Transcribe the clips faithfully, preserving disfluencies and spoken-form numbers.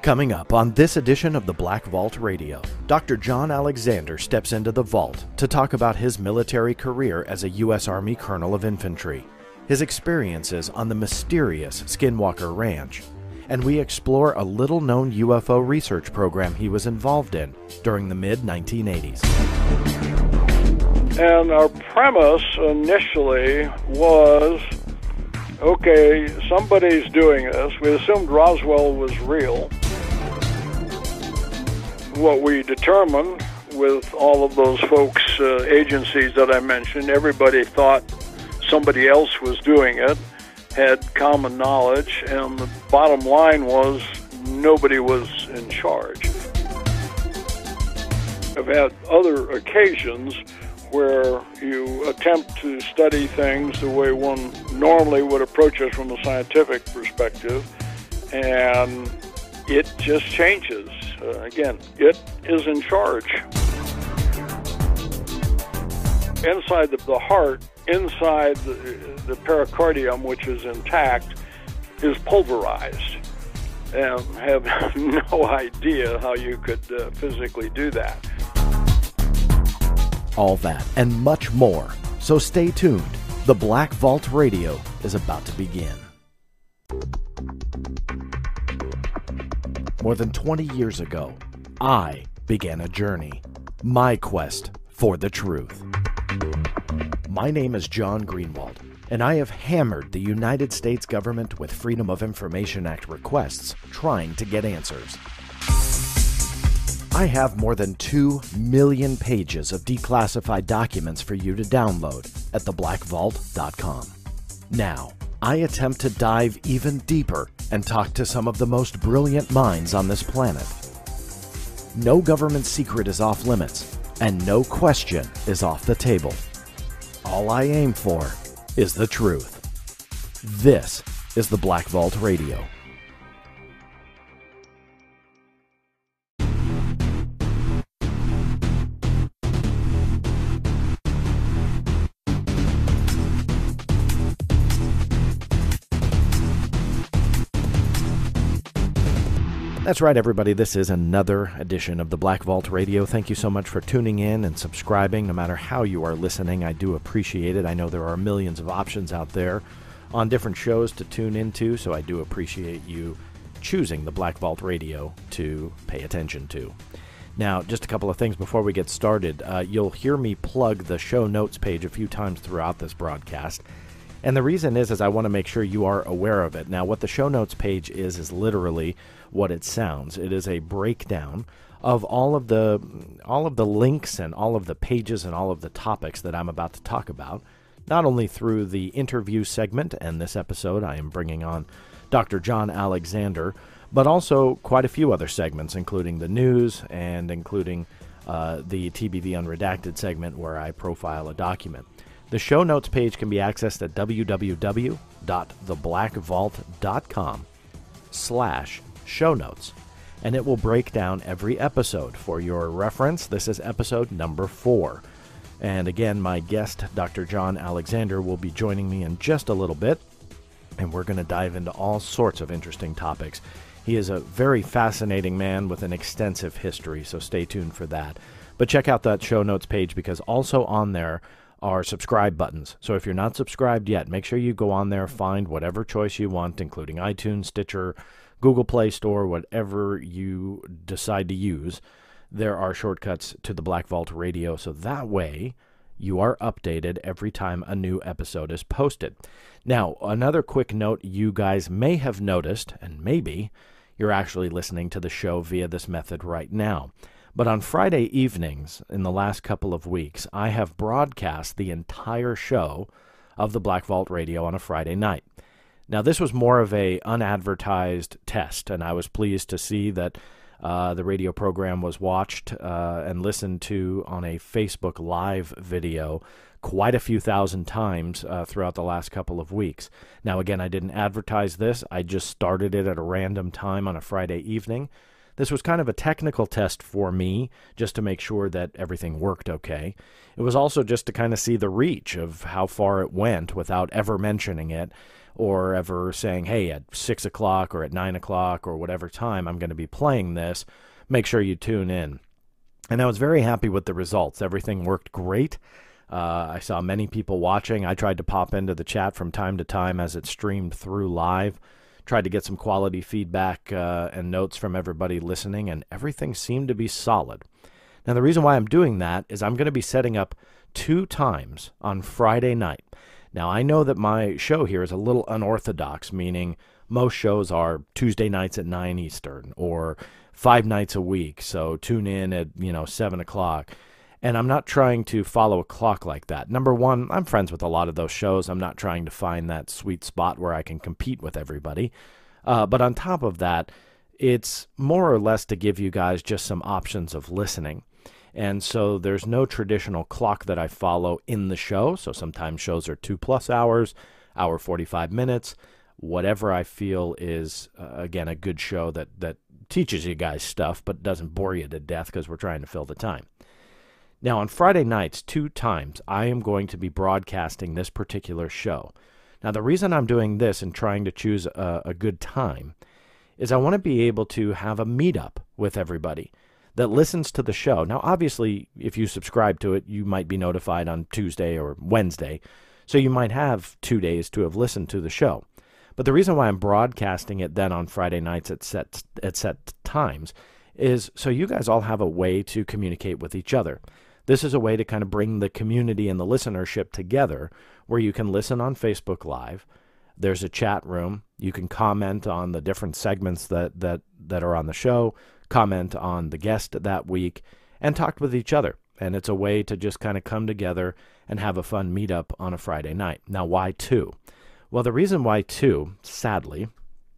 Coming up on this edition of the Black Vault Radio, Doctor John Alexander steps into the vault to talk about his military career as a U S Army Colonel of Infantry, his experiences on the mysterious Skinwalker Ranch, and we explore a little-known U F O research program he was involved in during the mid nineteen eighties. And our premise initially was, okay, somebody's doing this. We assumed Roswell was real. What we determined with all of those folks, uh, agencies that I mentioned, everybody thought somebody else was doing it, had common knowledge, and the bottom line was nobody was in charge. I've had other occasions where you attempt to study things the way one normally would approach it from a scientific perspective, and it just changes. Uh, again, it is in charge. Inside the, the heart, inside the, the pericardium, which is intact, is pulverized, and have no idea how you could uh, physically do that. All that and much more. So stay tuned. The Black Vault Radio is about to begin. More than twenty years ago, I began a journey. My quest for the truth. My name is John Greenwald, and I have hammered the United States government with Freedom of Information Act requests trying to get answers. I have more than two million pages of declassified documents for you to download at the black vault dot com. Now, I attempt to dive even deeper and talk to some of the most brilliant minds on this planet. No government secret is off limits, and no question is off the table. All I aim for is the truth. This is the Black Vault Radio. That's right, everybody. This is another edition of the Black Vault Radio. Thank you so much for tuning in and subscribing. No matter how you are listening, I do appreciate it. I know there are millions of options out there on different shows to tune into, so I do appreciate you choosing the Black Vault Radio to pay attention to. Now, just a couple of things before we get started. Uh, you'll hear me plug the show notes page a few times throughout this broadcast. And the reason is, is I want to make sure you are aware of it. Now, what the show notes page is, is literally what it sounds. It is a breakdown of all of the all of the links and all of the pages and all of the topics that I'm about to talk about, not only through the interview segment, and this episode I am bringing on Doctor John Alexander, but also quite a few other segments, including the news and including uh, the T B V Unredacted segment where I profile a document. The show notes page can be accessed at w w w dot the black vault dot com slash show notes, and it will break down every episode. For your reference, this is episode number four. And again, my guest, Doctor John Alexander, will be joining me in just a little bit, and we're going to dive into all sorts of interesting topics. He is a very fascinating man with an extensive history, so stay tuned for that. But check out that show notes page, because also on there are subscribe buttons. So if you're not subscribed yet, make sure you go on there, find whatever choice you want, including iTunes, Stitcher, Google Play Store, whatever you decide to use. There are shortcuts to the Black Vault Radio, so that way you are updated every time a new episode is posted. Now, another quick note you guys may have noticed, and maybe you're actually listening to the show via this method right now. But on Friday evenings, in the last couple of weeks, I have broadcast the entire show of the Black Vault Radio on a Friday night. Now, this was more of a unadvertised test, and I was pleased to see that uh, the radio program was watched uh, and listened to on a Facebook Live video quite a few thousand times uh, throughout the last couple of weeks. Now, again, I didn't advertise this. I just started it at a random time on a Friday evening. This was kind of a technical test for me, just to make sure that everything worked okay. It was also just to kind of see the reach of how far it went without ever mentioning it or ever saying, hey, at six o'clock or at nine o'clock or whatever time I'm going to be playing this, make sure you tune in. And I was very happy with the results. Everything worked great. Uh, I saw many people watching. I tried to pop into the chat from time to time as it streamed through live. Tried to get some quality feedback uh, and notes from everybody listening, and everything seemed to be solid. Now, the reason why I'm doing that is I'm going to be setting up two times on Friday night. Now, I know that my show here is a little unorthodox, meaning most shows are Tuesday nights at nine Eastern or five nights a week, so tune in at, you know, seven o'clock. And I'm not trying to follow a clock like that. Number one, I'm friends with a lot of those shows. I'm not trying to find that sweet spot where I can compete with everybody. Uh, but on top of that, it's more or less to give you guys just some options of listening. And so there's no traditional clock that I follow in the show. So sometimes shows are two plus hours, hour forty-five minutes, whatever I feel is, uh, again, a good show that, that teaches you guys stuff but doesn't bore you to death because we're trying to fill the time. Now, on Friday nights, two times, I am going to be broadcasting this particular show. Now, the reason I'm doing this and trying to choose a, a good time is I want to be able to have a meetup with everybody that listens to the show. Now, obviously, if you subscribe to it, you might be notified on Tuesday or Wednesday, so you might have two days to have listened to the show. But the reason why I'm broadcasting it then on Friday nights at set, at set times is so you guys all have a way to communicate with each other. This is a way to kind of bring the community and the listenership together where you can listen on Facebook Live. There's a chat room. You can comment on the different segments that, that, that are on the show, comment on the guest that week, and talk with each other. And it's a way to just kind of come together and have a fun meetup on a Friday night. Now, why two? Well, the reason why two, sadly,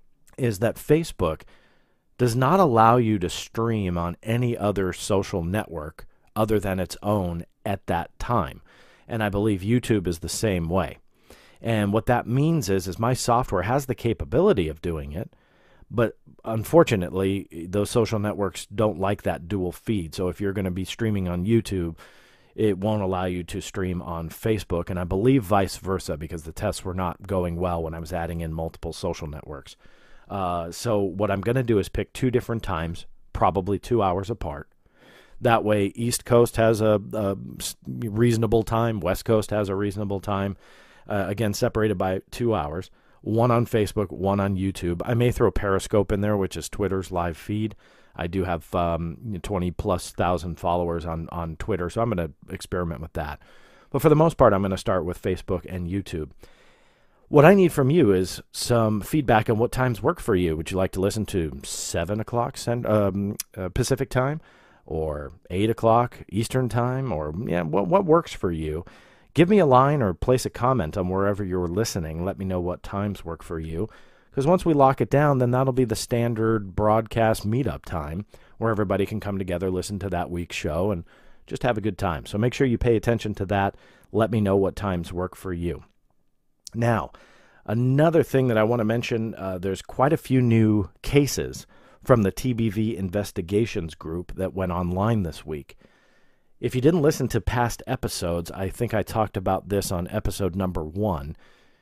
is that Facebook does not allow you to stream on any other social network other than its own at that time. And I believe YouTube is the same way. And what that means is, is my software has the capability of doing it, but unfortunately, those social networks don't like that dual feed. So if you're going to be streaming on YouTube, it won't allow you to stream on Facebook, and I believe vice versa, because the tests were not going well when I was adding in multiple social networks. Uh, so what I'm going to do is pick two different times, probably two hours apart. That way, East Coast has a, a reasonable time, West Coast has a reasonable time, uh, again, separated by two hours. One on Facebook, one on YouTube. I may throw Periscope in there, which is Twitter's live feed. I do have um, twenty plus thousand followers on, on Twitter, so I'm going to experiment with that. But for the most part, I'm going to start with Facebook and YouTube. What I need from you is some feedback on what times work for you. Would you like to listen to seven o'clock um, uh, Pacific time, or eight o'clock Eastern time, or yeah, what what works for you? Give me a line or place a comment on wherever you're listening. Let me know what times work for you. Because once we lock it down, then that'll be the standard broadcast meetup time where everybody can come together, listen to that week's show, and just have a good time. So make sure you pay attention to that. Let me know what times work for you. Now, another thing that I want to mention, uh, there's quite a few new cases from the T B V Investigations group that went online this week. If you didn't listen to past episodes, I think I talked about this on episode number one.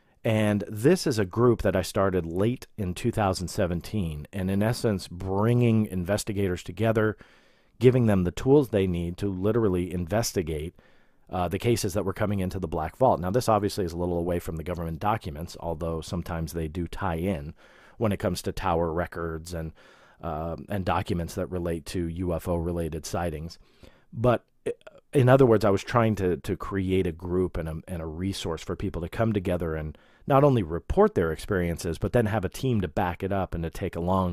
And this is a group that I started late in two thousand seventeen, and in essence, bringing investigators together, giving them the tools they need to literally investigate uh, the cases that were coming into the Black Vault. Now, this obviously is a little away from the government documents, although sometimes they do tie in when it comes to tower records and uh, and documents that relate to U F O-related sightings. But in other words, I was trying to to create a group and a, and a resource for people to come together and not only report their experiences, but then have a team to back it up and to take along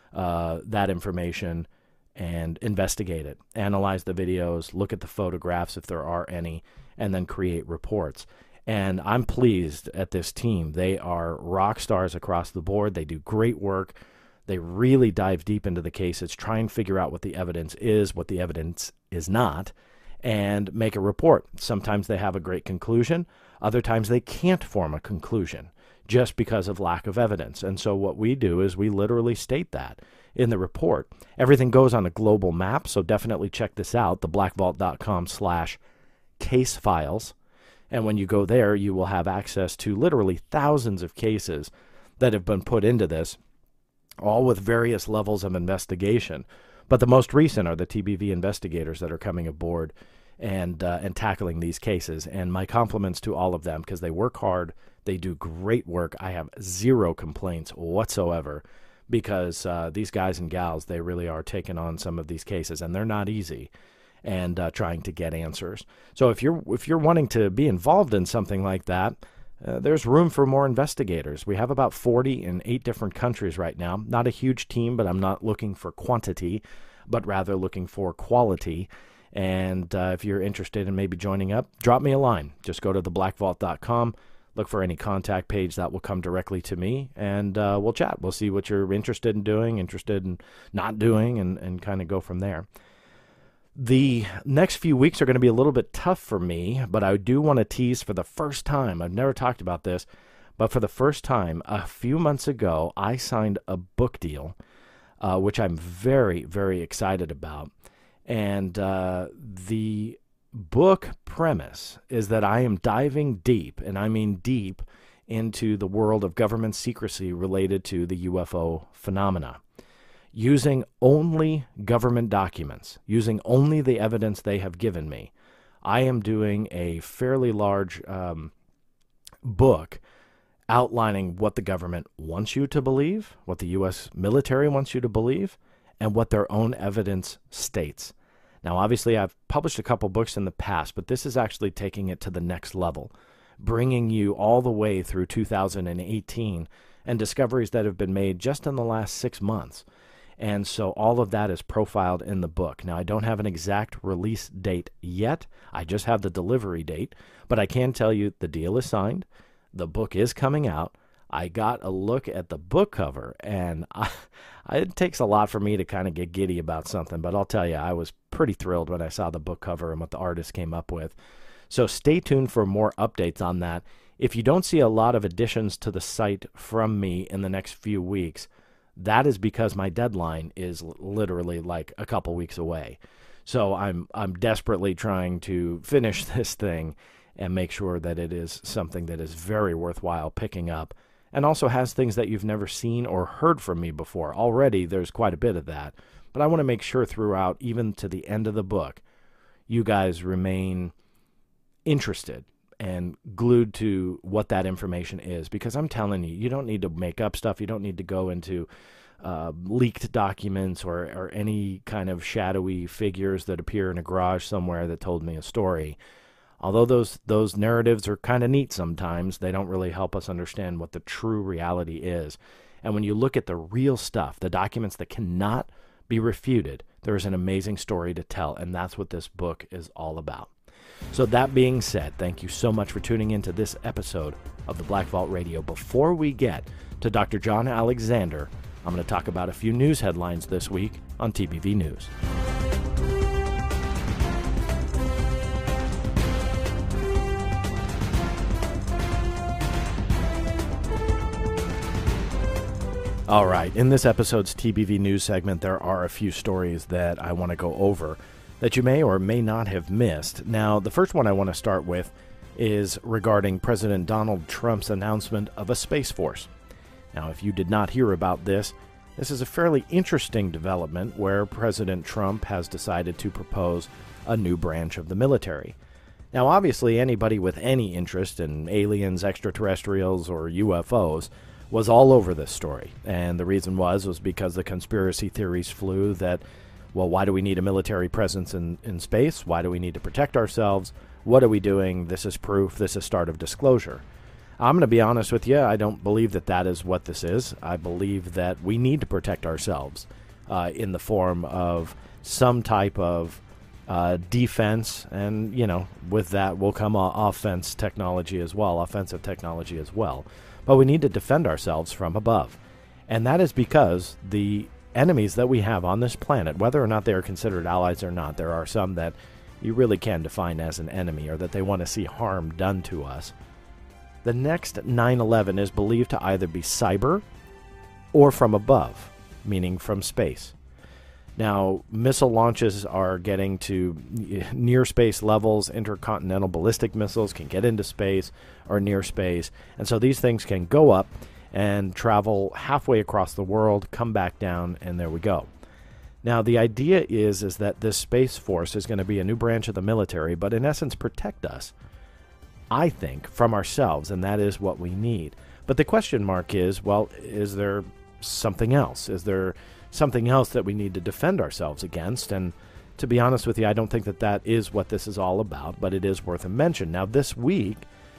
uh, that information and investigate it, analyze the videos, look at the photographs if there are any, and then create reports. And I'm pleased at this team. They are rock stars across the board. They do great work. They really dive deep into the cases, try and figure out what the evidence is, what the evidence is not, and make a report. Sometimes they have a great conclusion. Other times they can't form a conclusion. just because of lack of evidence. And so what we do is we literally state that in the report. Everything goes on a global map, so definitely check this out, the black vault dot com slash case files. And when you go there, you will have access to literally thousands of cases that have been put into this, all with various levels of investigation. But the most recent are the T B V investigators that are coming aboard and uh, and tackling these cases. And my compliments to all of them, because they work hard. They do great work. I have zero complaints whatsoever, because uh, these guys and gals, they really are taking on some of these cases, and they're not easy, and uh, trying to get answers. So if you're if you're wanting to be involved in something like that, uh, there's room for more investigators. We have about forty in eight different countries right now. Not a huge team, but I'm not looking for quantity, but rather looking for quality. And uh, if you're interested in maybe joining up, drop me a line. Just go to the black vault dot com. Look for any contact page that will come directly to me, and uh, we'll chat. We'll see what you're interested in doing, interested in not doing, and, and kind of go from there. The next few weeks are going to be a little bit tough for me, but I do want to tease for the first time. I've never talked about this, but for the first time, a few months ago, I signed a book deal, uh, which I'm very, very excited about. And uh, the book premise is that I am diving deep, and I mean deep, into the world of government secrecy related to the U F O phenomena, using only government documents, using only the evidence they have given me. I am doing a fairly large um, book outlining what the government wants you to believe, what the U S military wants you to believe, and what their own evidence states. Now, obviously, I've published a couple books in the past, but this is actually taking it to the next level, bringing you all the way through two thousand eighteen and discoveries that have been made just in the last six months. And so all of that is profiled in the book. Now, I don't have an exact release date yet. I just have the delivery date. But I can tell you the deal is signed. The book is coming out. I got a look at the book cover, and I, it takes a lot for me to kind of get giddy about something, but I'll tell you, I was pretty thrilled when I saw the book cover and what the artist came up with. So stay tuned for more updates on that. If you don't see a lot of additions to the site from me in the next few weeks, that is because my deadline is literally like a couple weeks away. So I'm I'm desperately trying to finish this thing and make sure that it is something that is very worthwhile picking up, and also has things that you've never seen or heard from me before. Already there's quite a bit of that, but I want to make sure throughout, even to the end of the book, you guys remain interested and glued to what that information is, because I'm telling you, you don't need to make up stuff. You don't need to go into uh, leaked documents or, or any kind of shadowy figures that appear in a garage somewhere that told me a story. Although those those narratives are kind of neat sometimes, they don't really help us understand what the true reality is. And when you look at the real stuff, the documents that cannot be refuted, there is an amazing story to tell, and that's what this book is all about. So that being said, thank you so much for tuning into this episode of the Black Vault Radio. Before we get to Doctor John Alexander, I'm going to talk about a few news headlines this week on T B V News. All right, in this episode's T B V News segment, there are a few stories that I want to go over that you may or may not have missed. Now, the first one I want to start with is regarding President Donald Trump's announcement of a Space Force. Now, if you did not hear about this, this is a fairly interesting development where President Trump has decided to propose a new branch of the military. Now, obviously, anybody with any interest in aliens, extraterrestrials, or U F Os was all over this story. And the reason was, was because the conspiracy theories flew that, well, why do we need a military presence in, in space? Why do we need to protect ourselves? What are we doing? This is proof. This is start of disclosure. I'm going to be honest with you. I don't believe that that is what this is. I believe that we need to protect ourselves uh, in the form of some type of uh, defense. And, you know, with that will come uh, offense technology as well, offensive technology as well. But we need to defend ourselves from above. And that is because the enemies that we have on this planet, whether or not they are considered allies or not, there are some that you really can define as an enemy or that they want to see harm done to us. The next nine eleven is believed to either be cyber or from above, meaning from space. Now, missile launches are getting to near space levels. Intercontinental ballistic missiles can get into space or near space. And so these things can go up and travel halfway across the world, come back down, and there we go. Now, the idea is, is that this Space Force is going to be a new branch of the military, but in essence protect us, I think, from ourselves, and that is what we need. But the question mark is, well, is there something else? Is there something else that we need to defend ourselves against? And to be honest with you, I don't think that that is what this is all about, but it is worth a mention. Now, this week,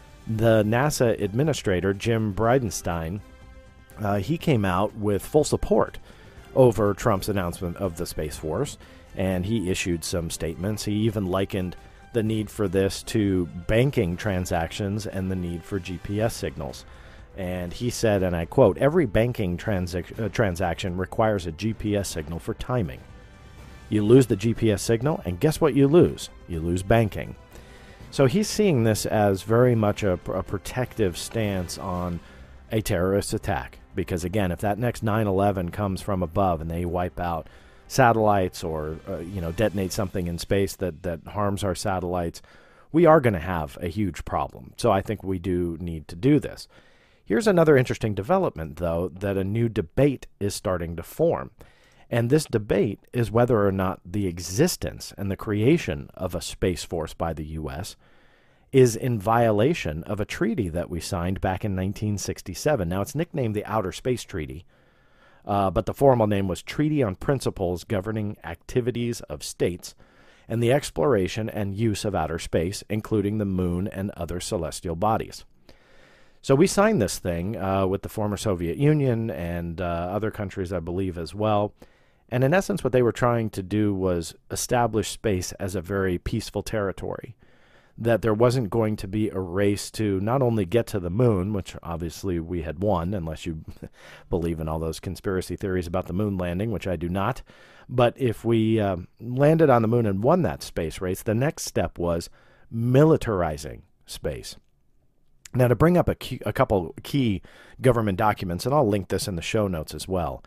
the NASA administrator, Jim Bridenstine, uh, he came out with full support over Trump's announcement of the Space Force, and he issued some statements. He even likened the need for this to banking transactions and the need for G P S signals. And he said, and I quote, "Every banking transac- uh, transaction requires a G P S signal for timing. You lose the G P S signal, and guess what you lose? You lose banking." So he's seeing this as very much a, a protective stance on a terrorist attack. Because, again, if that next nine eleven comes from above and they wipe out satellites or, uh, you know, detonate something in space that, that harms our satellites, we are going to have a huge problem. So I think we do need to do this. Here's another interesting development, though, that a new debate is starting to form. And this debate is whether or not the existence and the creation of a Space Force by the U S is in violation of a treaty that we signed back in nineteen sixty-seven. Now, it's nicknamed the Outer Space Treaty, uh, but the formal name was Treaty on Principles Governing Activities of States and the Exploration and Use of Outer Space, including the Moon and other celestial bodies. So we signed this thing uh, with the former Soviet Union and uh, other countries, I believe, as well. And in essence, what they were trying to do was establish space as a very peaceful territory, that there wasn't going to be a race to not only get to the moon, which obviously we had won, unless you believe in all those conspiracy theories about the moon landing, which I do not. But if we uh, landed on the moon and won that space race, the next step was militarizing space. Now, to bring up a, key, a couple key government documents, and I'll link this in the show notes as well,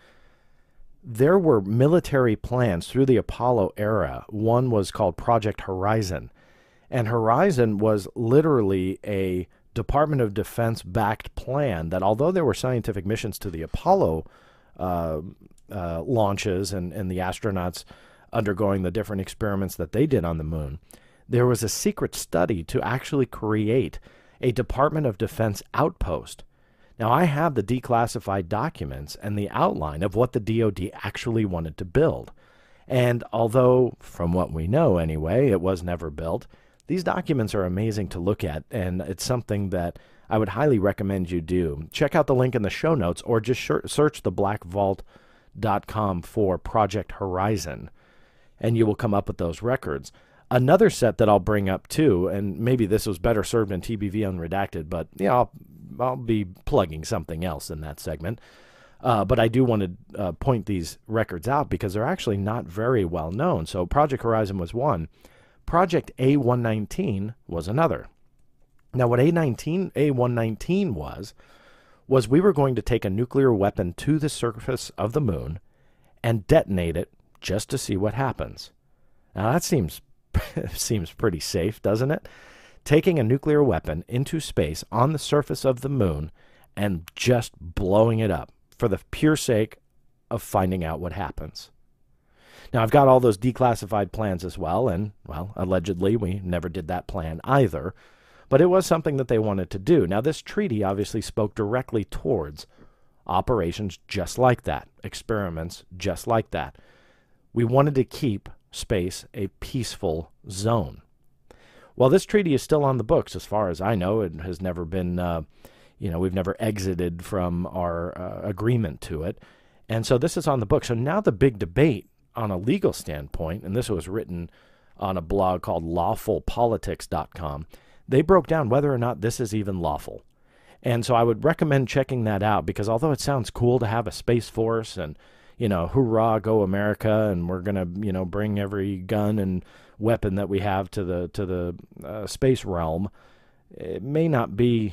there were military plans through the Apollo era. One was called Project Horizon, and Horizon was literally a Department of Defense-backed plan that, although there were scientific missions to the Apollo uh, uh, launches and, and the astronauts undergoing the different experiments that they did on the moon, there was a secret study to actually create a Department of Defense outpost. Now, I have the declassified documents and the outline of what the D O D actually wanted to build. And although, from what we know anyway, it was never built, these documents are amazing to look at, and it's something that I would highly recommend you do. Check out the link in the show notes, or just search the black vault dot com for Project Horizon, and you will come up with those records. Another set that I'll bring up too, and maybe this was better served in T B V Unredacted, but yeah, I'll, I'll be plugging something else in that segment. Uh, but I do want to uh, point these records out because they're actually not very well known. So Project Horizon was one. Project A one nineteen was another. Now, what A nineteen, A one nineteen was, was we were going to take a nuclear weapon to the surface of the moon and detonate it just to see what happens. Now, that seems seems pretty safe, doesn't it? Taking a nuclear weapon into space on the surface of the moon and just blowing it up for the pure sake of finding out what happens. Now, I've got all those declassified plans as well, and, well, allegedly we never did that plan either, but it was something that they wanted to do. Now, this treaty obviously spoke directly towards operations just like that, experiments just like that. We wanted to keep space a peaceful zone. Well, this treaty is still on the books as far as I know. It has never been, uh, you know, we've never exited from our uh, agreement to it. And so this is on the books. So now the big debate on a legal standpoint, and this was written on a blog called lawful politics dot com, they broke down whether or not this is even lawful. And so I would recommend checking that out because although it sounds cool to have a Space Force and, you know, hoorah, go America, and we're going to, you know, bring every gun and weapon that we have to the to the uh, space realm, it may not be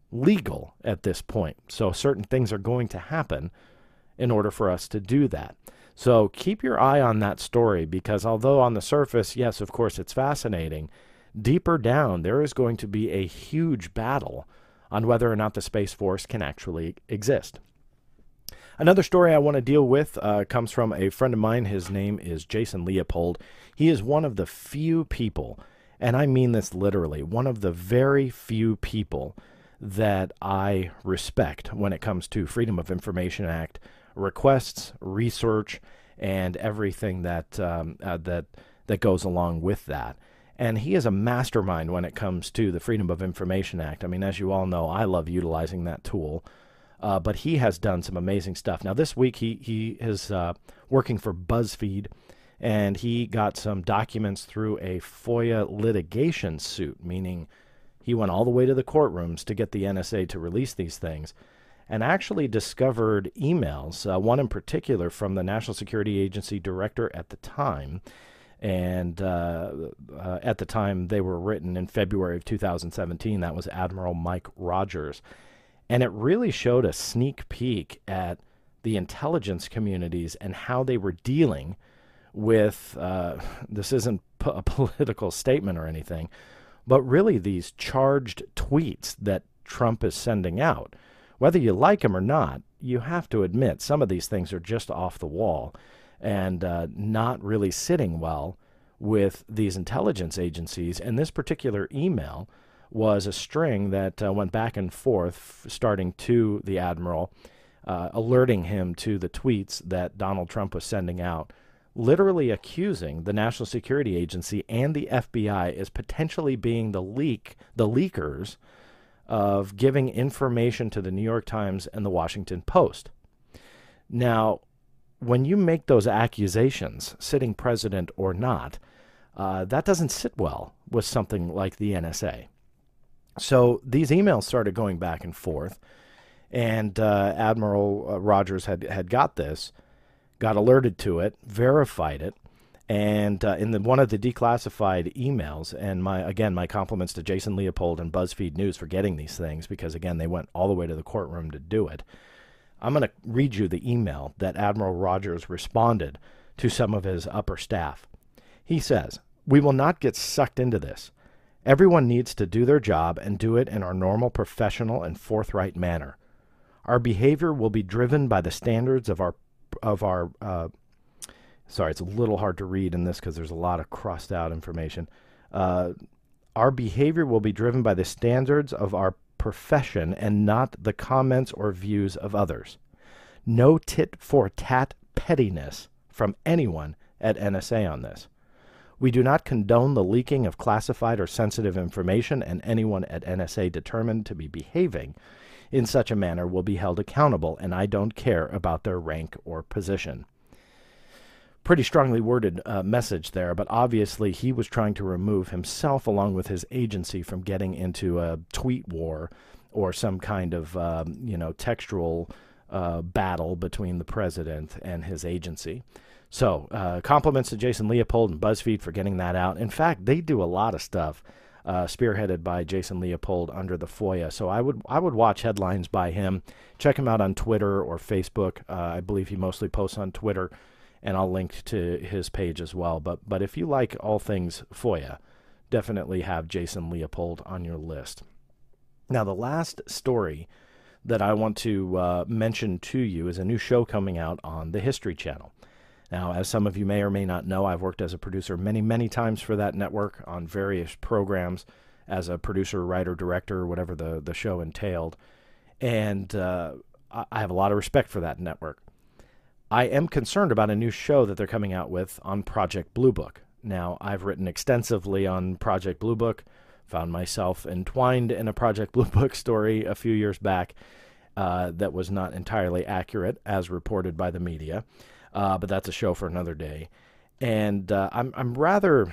legal at this point. So certain things are going to happen in order for us to do that. So keep your eye on that story, because although on the surface, yes, of course, it's fascinating, deeper down, there is going to be a huge battle on whether or not the Space Force can actually exist. Another story I want to deal with uh, comes from a friend of mine. His name is Jason Leopold. He is one of the few people, and I mean this literally, one of the very few people that I respect when it comes to Freedom of Information Act requests, research, and everything that um, uh, that that goes along with that. And he is a mastermind when it comes to the Freedom of Information Act. I mean, as you all know, I love utilizing that tool. Uh, but he has done some amazing stuff. Now, this week he, he is uh, working for BuzzFeed, and he got some documents through a FOIA litigation suit, meaning he went all the way to the courtrooms to get the N S A to release these things, and actually discovered emails, uh, one in particular from the National Security Agency director at the time. And uh, uh, at the time they were written in February of two thousand seventeen. That was Admiral Mike Rogers. And it really showed a sneak peek at the intelligence communities and how they were dealing with, uh, this isn't p- a political statement or anything, but really these charged tweets that Trump is sending out. Whether you like them or not, you have to admit some of these things are just off the wall and uh, not really sitting well with these intelligence agencies. And this particular email was a string that uh, went back and forth, f- starting to the Admiral, uh, alerting him to the tweets that Donald Trump was sending out, literally accusing the National Security Agency and the F B I as potentially being the leak, the leakers of giving information to the New York Times and the Washington Post. Now, when you make those accusations, sitting president or not, uh, that doesn't sit well with something like the N S A. So these emails started going back and forth, and uh, Admiral uh, Rogers had, had got this, got alerted to it, verified it, and uh, in the, one of the declassified emails, and my again, my compliments to Jason Leopold and BuzzFeed News for getting these things, because, again, they went all the way to the courtroom to do it. I'm going to read you the email that Admiral Rogers responded to some of his upper staff. He says, "We will not get sucked into this. Everyone needs to do their job and do it in our normal, professional, and forthright manner. Our behavior will be driven by the standards of our, of our, uh, sorry, it's a little hard to read in this because there's a lot of crossed out information. Uh, our behavior will be driven by the standards of our profession and not the comments or views of others. No tit-for-tat pettiness from anyone at N S A on this. We do not condone the leaking of classified or sensitive information, and anyone at N S A determined to be behaving in such a manner will be held accountable, and I don't care about their rank or position." Pretty strongly worded uh, message there, but obviously he was trying to remove himself along with his agency from getting into a tweet war or some kind of, um, you know, textual uh, battle between the president and his agency. So uh, compliments to Jason Leopold and BuzzFeed for getting that out. In fact, they do a lot of stuff uh, spearheaded by Jason Leopold under the FOIA. So I would I would watch headlines by him. Check him out on Twitter or Facebook. Uh, I believe he mostly posts on Twitter, and I'll link to his page as well. But but if you like all things FOIA, definitely have Jason Leopold on your list. Now, the last story that I want to uh, mention to you is a new show coming out on the History Channel. Now, as some of you may or may not know, I've worked as a producer many, many times for that network on various programs as a producer, writer, director, whatever the, the show entailed. And uh, I have a lot of respect for that network. I am concerned about a new show that they're coming out with on Project Blue Book. Now, I've written extensively on Project Blue Book, found myself entwined in a Project Blue Book story a few years back uh, that was not entirely accurate, as reported by the media. Uh, but that's a show for another day. And uh, I'm I'm rather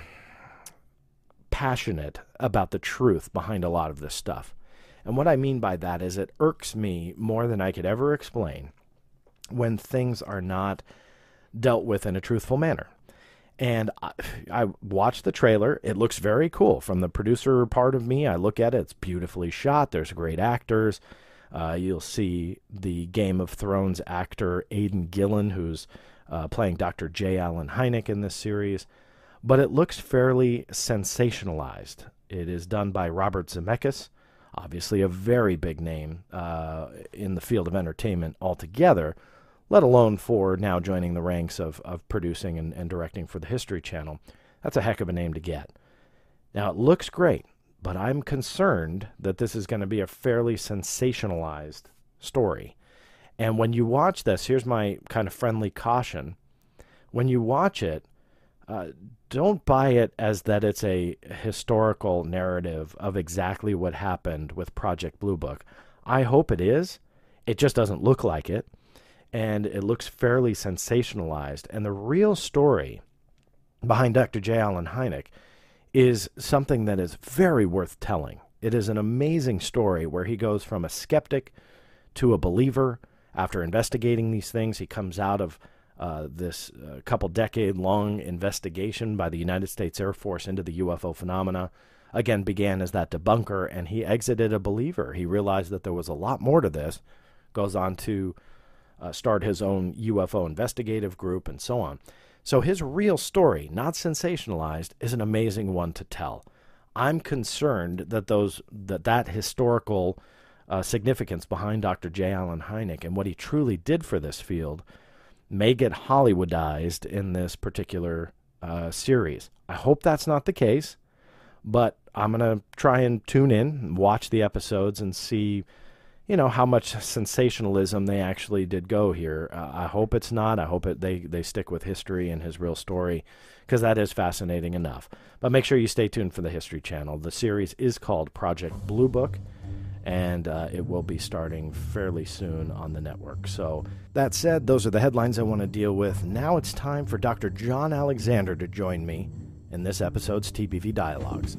passionate about the truth behind a lot of this stuff. And what I mean by that is it irks me more than I could ever explain when things are not dealt with in a truthful manner. And I, I watched the trailer. It looks very cool. From the producer part of me, I look at it. It's beautifully shot. There's great actors. Uh, you'll see the Game of Thrones actor Aidan Gillen, who's uh, playing Doctor J. Allen Hynek in this series. But it looks fairly sensationalized. It is done by Robert Zemeckis, obviously a very big name uh, in the field of entertainment altogether, let alone for now joining the ranks of, of producing and, and directing for the History Channel. That's a heck of a name to get. Now, it looks great, but I'm concerned that this is going to be a fairly sensationalized story. And when you watch this, here's my kind of friendly caution. When you watch it, uh, don't buy it as that it's a historical narrative of exactly what happened with Project Blue Book. I hope it is. It just doesn't look like it. And it looks fairly sensationalized. And the real story behind Doctor J. Allen Hynek is something that is very worth telling. It is an amazing story where he goes from a skeptic to a believer. After investigating these things, he comes out of uh, this uh, couple decade-long investigation by the United States Air Force into the U F O phenomena. Again, began as that debunker, and he exited a believer. He realized that there was a lot more to this. Goes on to uh, start his own U F O investigative group and so on. So his real story, not sensationalized, is an amazing one to tell. I'm concerned that those that that historical uh, significance behind Doctor J. Allen Hynek and what he truly did for this field may get Hollywoodized in this particular uh, series. I hope that's not the case, but I'm going to try and tune in and watch the episodes and see, you know, how much sensationalism they actually did go here. Uh, I hope it's not. I hope it, they, they stick with history and his real story, because that is fascinating enough. But make sure you stay tuned for the History Channel. The series is called Project Blue Book, and uh, it will be starting fairly soon on the network. So that said, those are the headlines I want to deal with. Now it's time for Doctor John Alexander to join me in this episode's T B V Dialogues.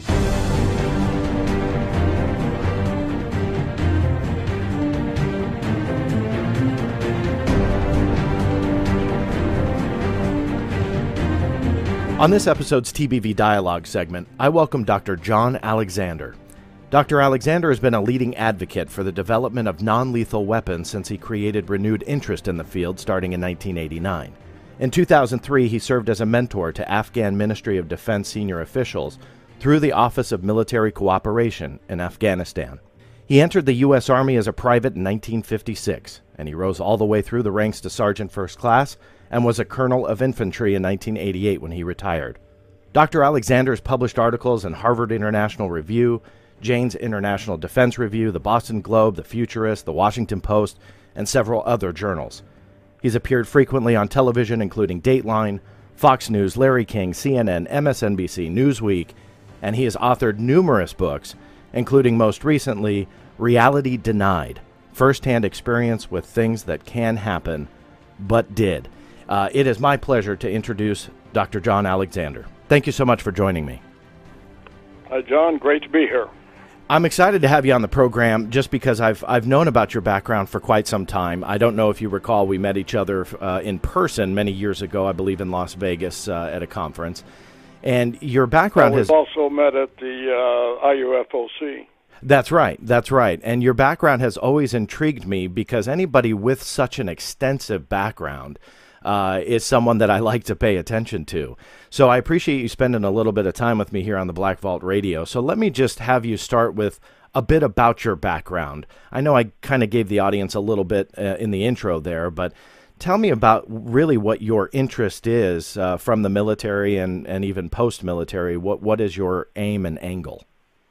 On this episode's T B V Dialogue segment, I welcome Doctor John Alexander. Doctor Alexander has been a leading advocate for the development of non-lethal weapons since he created renewed interest in the field starting in nineteen eighty-nine. In two thousand three, he served as a mentor to Afghan Ministry of Defense senior officials through the Office of Military Cooperation in Afghanistan. He entered the U S Army as a private in nineteen fifty-six, and he rose all the way through the ranks to Sergeant First Class and was a colonel of infantry in nineteen eighty-eight when he retired. Doctor Alexander has published articles in Harvard International Review, Jane's International Defense Review, the Boston Globe, the Futurist, the Washington Post, and several other journals. He's appeared frequently on television, including Dateline, Fox News, Larry King, C N N, M S N B C, Newsweek, and he has authored numerous books, including most recently, Reality Denied, First-Hand Experience with Things That Can Happen, But Did. Uh, it is my pleasure to introduce Doctor John Alexander. Thank you so much for joining me. Hi, John. Great to be here. I'm excited to have you on the program just because I've I've known about your background for quite some time. I don't know if you recall, we met each other uh, in person many years ago, I believe in Las Vegas uh, at a conference. And your background well, has... We've also met at the uh, I U F O C. That's right. That's right. And your background has always intrigued me because anybody with such an extensive background uh, is someone that I like to pay attention to. So I appreciate you spending a little bit of time with me here on the Black Vault Radio. So let me just have you start with a bit about your background. I know I kind of gave the audience a little bit uh, in the intro there, but tell me about really what your interest is uh, from the military and, and even post-military. What What is your aim and angle?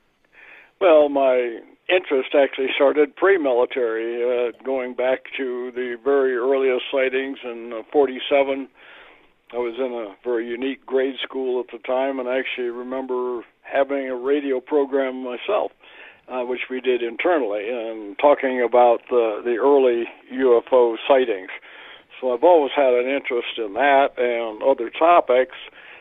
Well, my interest actually started pre-military, uh, going back to the very earliest sightings in uh, forty-seven. I was in a very unique grade school at the time, and I actually remember having a radio program myself, uh, which we did internally, and talking about the, the early U F O sightings. So I've always had an interest in that and other topics.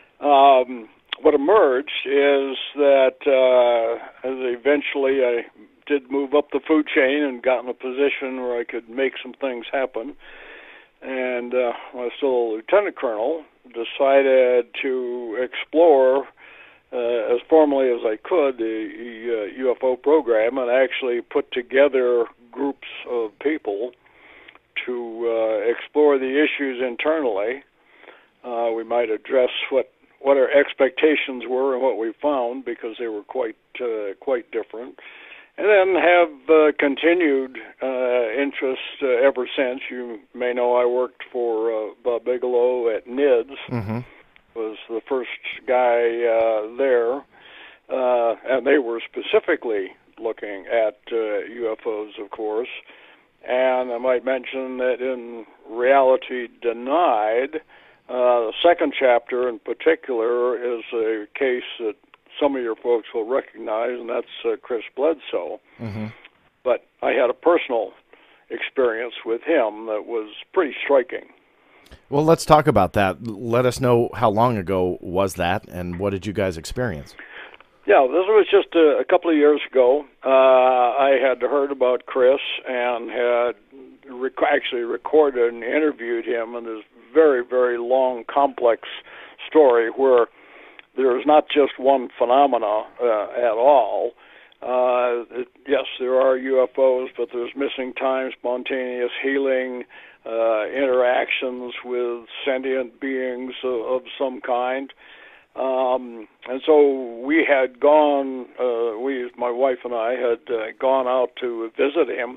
Um, what emerged is that uh, as eventually I did move up the food chain and got in a position where I could make some things happen. And uh, I was still a lieutenant colonel. decided to explore uh, as formally as I could the uh, U F O program and actually put together groups of people to uh, explore the issues internally. Uh, we might address what, what our expectations were and what we found, because they were quite uh, quite different. And then have uh, continued uh, interest uh, ever since. You may know I worked for uh, Bob Bigelow at N I D S. Mm-hmm. Was the first guy uh, there, uh, and they were specifically looking at uh, U F Os, of course. And I might mention that in Reality Denied, uh, the second chapter in particular is a case that some of your folks will recognize, and that's uh, Chris Bledsoe. Mm-hmm. But I had a personal experience with him that was pretty striking. Well, let's talk about that. Let us know, how long ago was that, and what did you guys experience? Yeah, this was just a, a couple of years ago. Uh, I had heard about Chris and had rec- actually recorded and interviewed him in this very, very long, complex story where there's not just one phenomena uh, at all. Uh, it, yes, there are U F Os, but there's missing time, spontaneous healing, uh, interactions with sentient beings of, of some kind. Um, and so we had gone, uh, we, my wife and I had uh, gone out to visit him.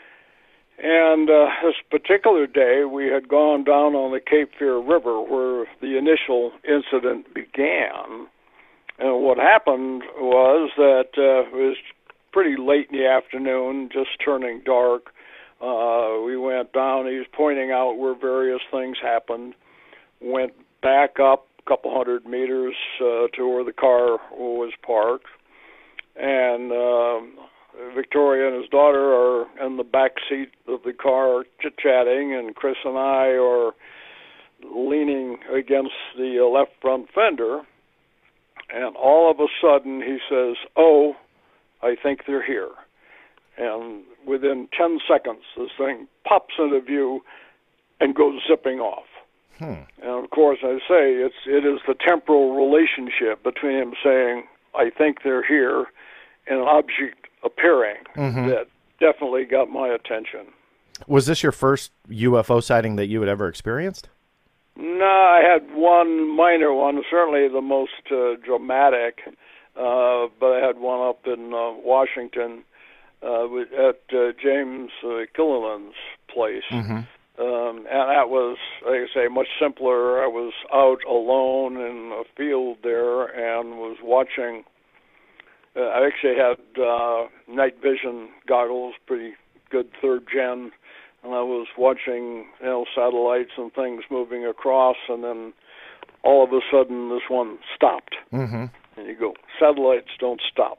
And uh, this particular day, we had gone down on the Cape Fear River where the initial incident began. And what happened was that uh, it was pretty late in the afternoon, just turning dark. Uh, we went down. He was pointing out where various things happened. Went back up a couple hundred meters uh, to where the car was parked. And uh, Victoria and his daughter are in the back seat of the car chit-chatting, and Chris and I are leaning against the left front fender. And all of a sudden he says, "Oh, I think they're here." And within ten seconds, this thing pops into view and goes zipping off. Hmm. And of course, I say it's it is the temporal relationship between him saying, "I think they're here," and an object appearing mm-hmm. that definitely got my attention. Was this your first U F O sighting that you had ever experienced? No, I had one minor one, certainly the most uh, dramatic, uh, but I had one up in uh, Washington uh, at uh, James uh, Gilliland's place. Mm-hmm. Um, and that was, like I say, much simpler. I was out alone in a field there and was watching. Uh, I actually had uh, night vision goggles, pretty good third gen, and I was watching, you know, satellites and things moving across, and then all of a sudden this one stopped. Mm-hmm. And you go, satellites don't stop.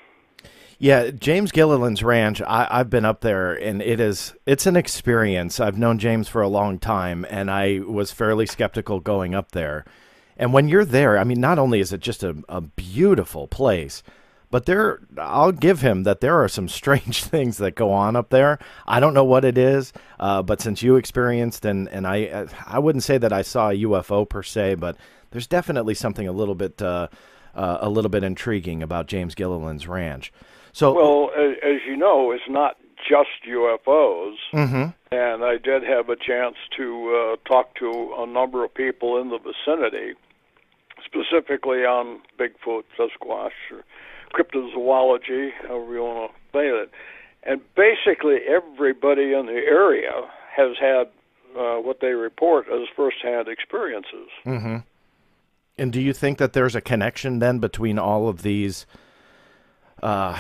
Yeah, James Gilliland's ranch, I, I've been up there, and it is, it's an experience. I've known James for a long time, and I was fairly skeptical going up there. And when you're there, I mean, not only is it just a, a beautiful place, but there, I'll give him that there are some strange things that go on up there. I don't know what it is, uh, but since you experienced, and, and I I wouldn't say that I saw a U F O per se, but there's definitely something a little bit uh, uh, a little bit intriguing about James Gilliland's ranch. So, well, as, as you know, it's not just U F Os, mm-hmm. and I did have a chance to uh, talk to a number of people in the vicinity, specifically on Bigfoot, Sasquatch, or cryptozoology, however you want to say it. And basically everybody in the area has had uh, what they report as first-hand experiences. Mm-hmm. And do you think that there's a connection then between all of these uh,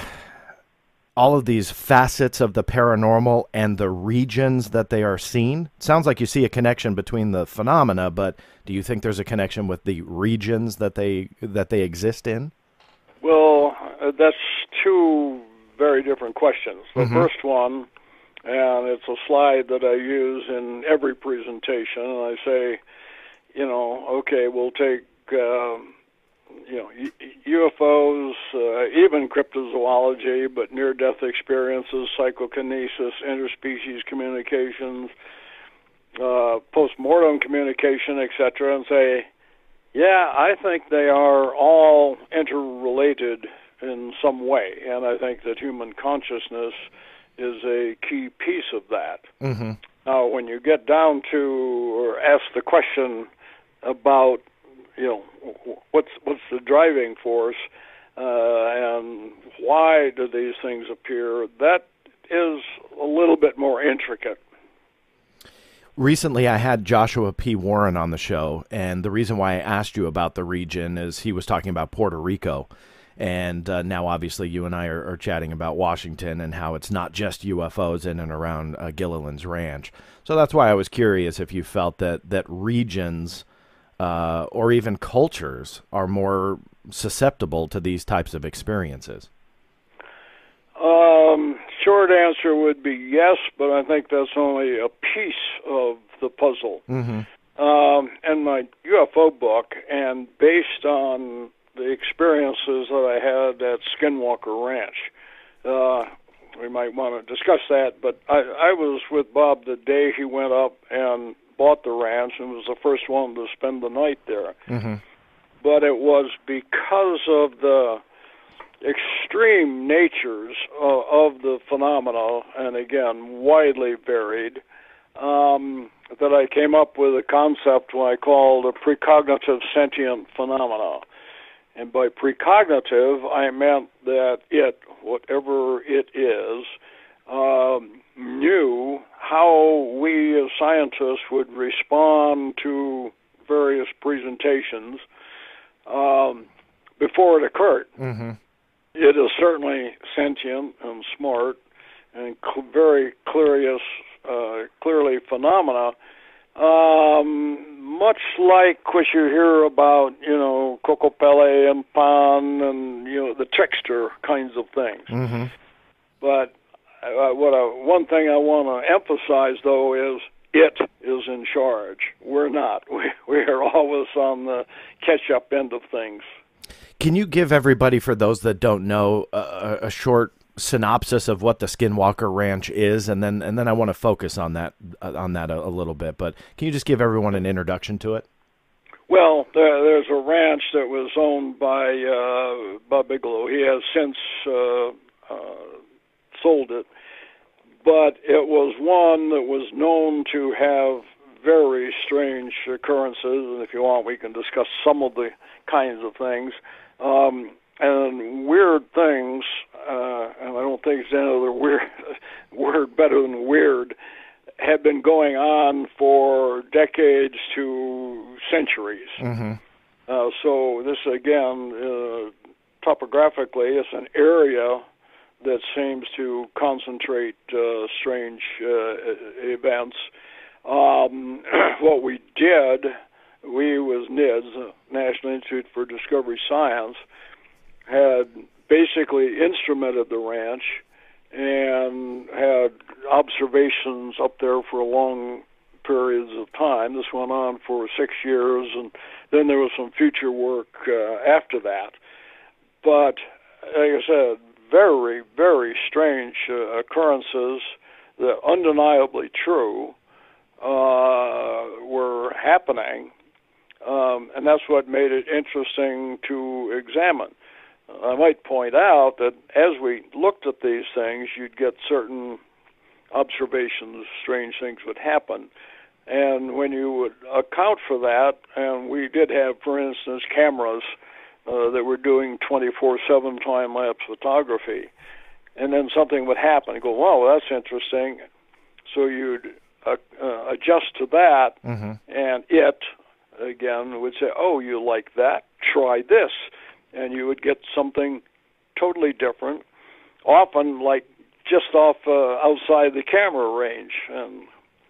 all of these facets of the paranormal and the regions that they are seen? It sounds like you see a connection between the phenomena, but do you think there's a connection with the regions that they that they exist in? Well, uh, that's two very different questions. The mm-hmm. first one, and it's a slide that I use in every presentation, and I say, you know, okay, we'll take, um, you know, U F Os, uh, even cryptozoology, but near-death experiences, psychokinesis, interspecies communications, uh, post-mortem communication, et cetera, and say, yeah, I think they are all interrelated in some way, and I think that human consciousness is a key piece of that. Mm-hmm. Now, when you get down to or ask the question about, you know, what's what's the driving force uh, and why do these things appear, that is a little bit more intricate. Recently, I had Joshua P. Warren on the show, and the reason why I asked you about the region is he was talking about Puerto Rico. And uh, now, obviously, you and I are, are chatting about Washington and how it's not just U F Os in and around uh, Gilliland's Ranch. So that's why I was curious if you felt that, that regions uh, or even cultures are more susceptible to these types of experiences. Um, short answer would be yes, but I think that's only a piece of the puzzle. Mm-hmm. Um, in my U F O book, and based on the experiences that I had at Skinwalker Ranch, uh, we might want to discuss that, but I, I was with Bob the day he went up and bought the ranch and was the first one to spend the night there. Mm-hmm. But it was because of the extreme natures of, of the phenomena, and again, widely varied, um, that I came up with a concept what I called a precognitive sentient phenomena. And by precognitive, I meant that it, whatever it is, um, knew how we as scientists would respond to various presentations um, before it occurred. Mm-hmm. It is certainly sentient and smart and cl- very clearly, uh, clearly phenomena. Um, much like what you hear about, you know, Kokopele and Pan and, you know, the trickster kinds of things. Mm-hmm. But uh, what I, one thing I want to emphasize, though, is it is in charge. We're not. We, we are always on the catch-up end of things. Can you give everybody, for those that don't know, a, a short synopsis of what the Skinwalker Ranch is, and then and then I want to focus on that uh, on that a, a little bit. But can you just give everyone an introduction to it? Well, there, there's a ranch that was owned by uh, Bob Bigelow. He has since uh, uh, sold it, but it was one that was known to have very strange occurrences, and if you want, we can discuss some of the kinds of things. Um, and weird things, uh, and I don't think there's any other weird word better than weird, had been going on for decades to centuries. Mm-hmm. Uh, so this, again, uh, topographically, is an area that seems to concentrate uh, strange uh, events. Um, what we did, we was N I D S, National Institute for Discovery Science, had basically instrumented the ranch and had observations up there for long periods of time. This went on for six years, and then there was some future work uh, after that. But, like I said, very, very strange uh, occurrences that undeniably true uh, were happening, um, and that's what made it interesting to examine. I might point out that as we looked at these things, you'd get certain observations, strange things would happen. And when you would account for that, and we did have, for instance, cameras uh, that were doing twenty-four seven time-lapse photography, and then something would happen. You go, wow, that's interesting. So you'd uh, uh, adjust to that, mm-hmm. and it, again, would say, oh, you like that? Try this. And you would get something totally different, often like just off uh, outside the camera range. And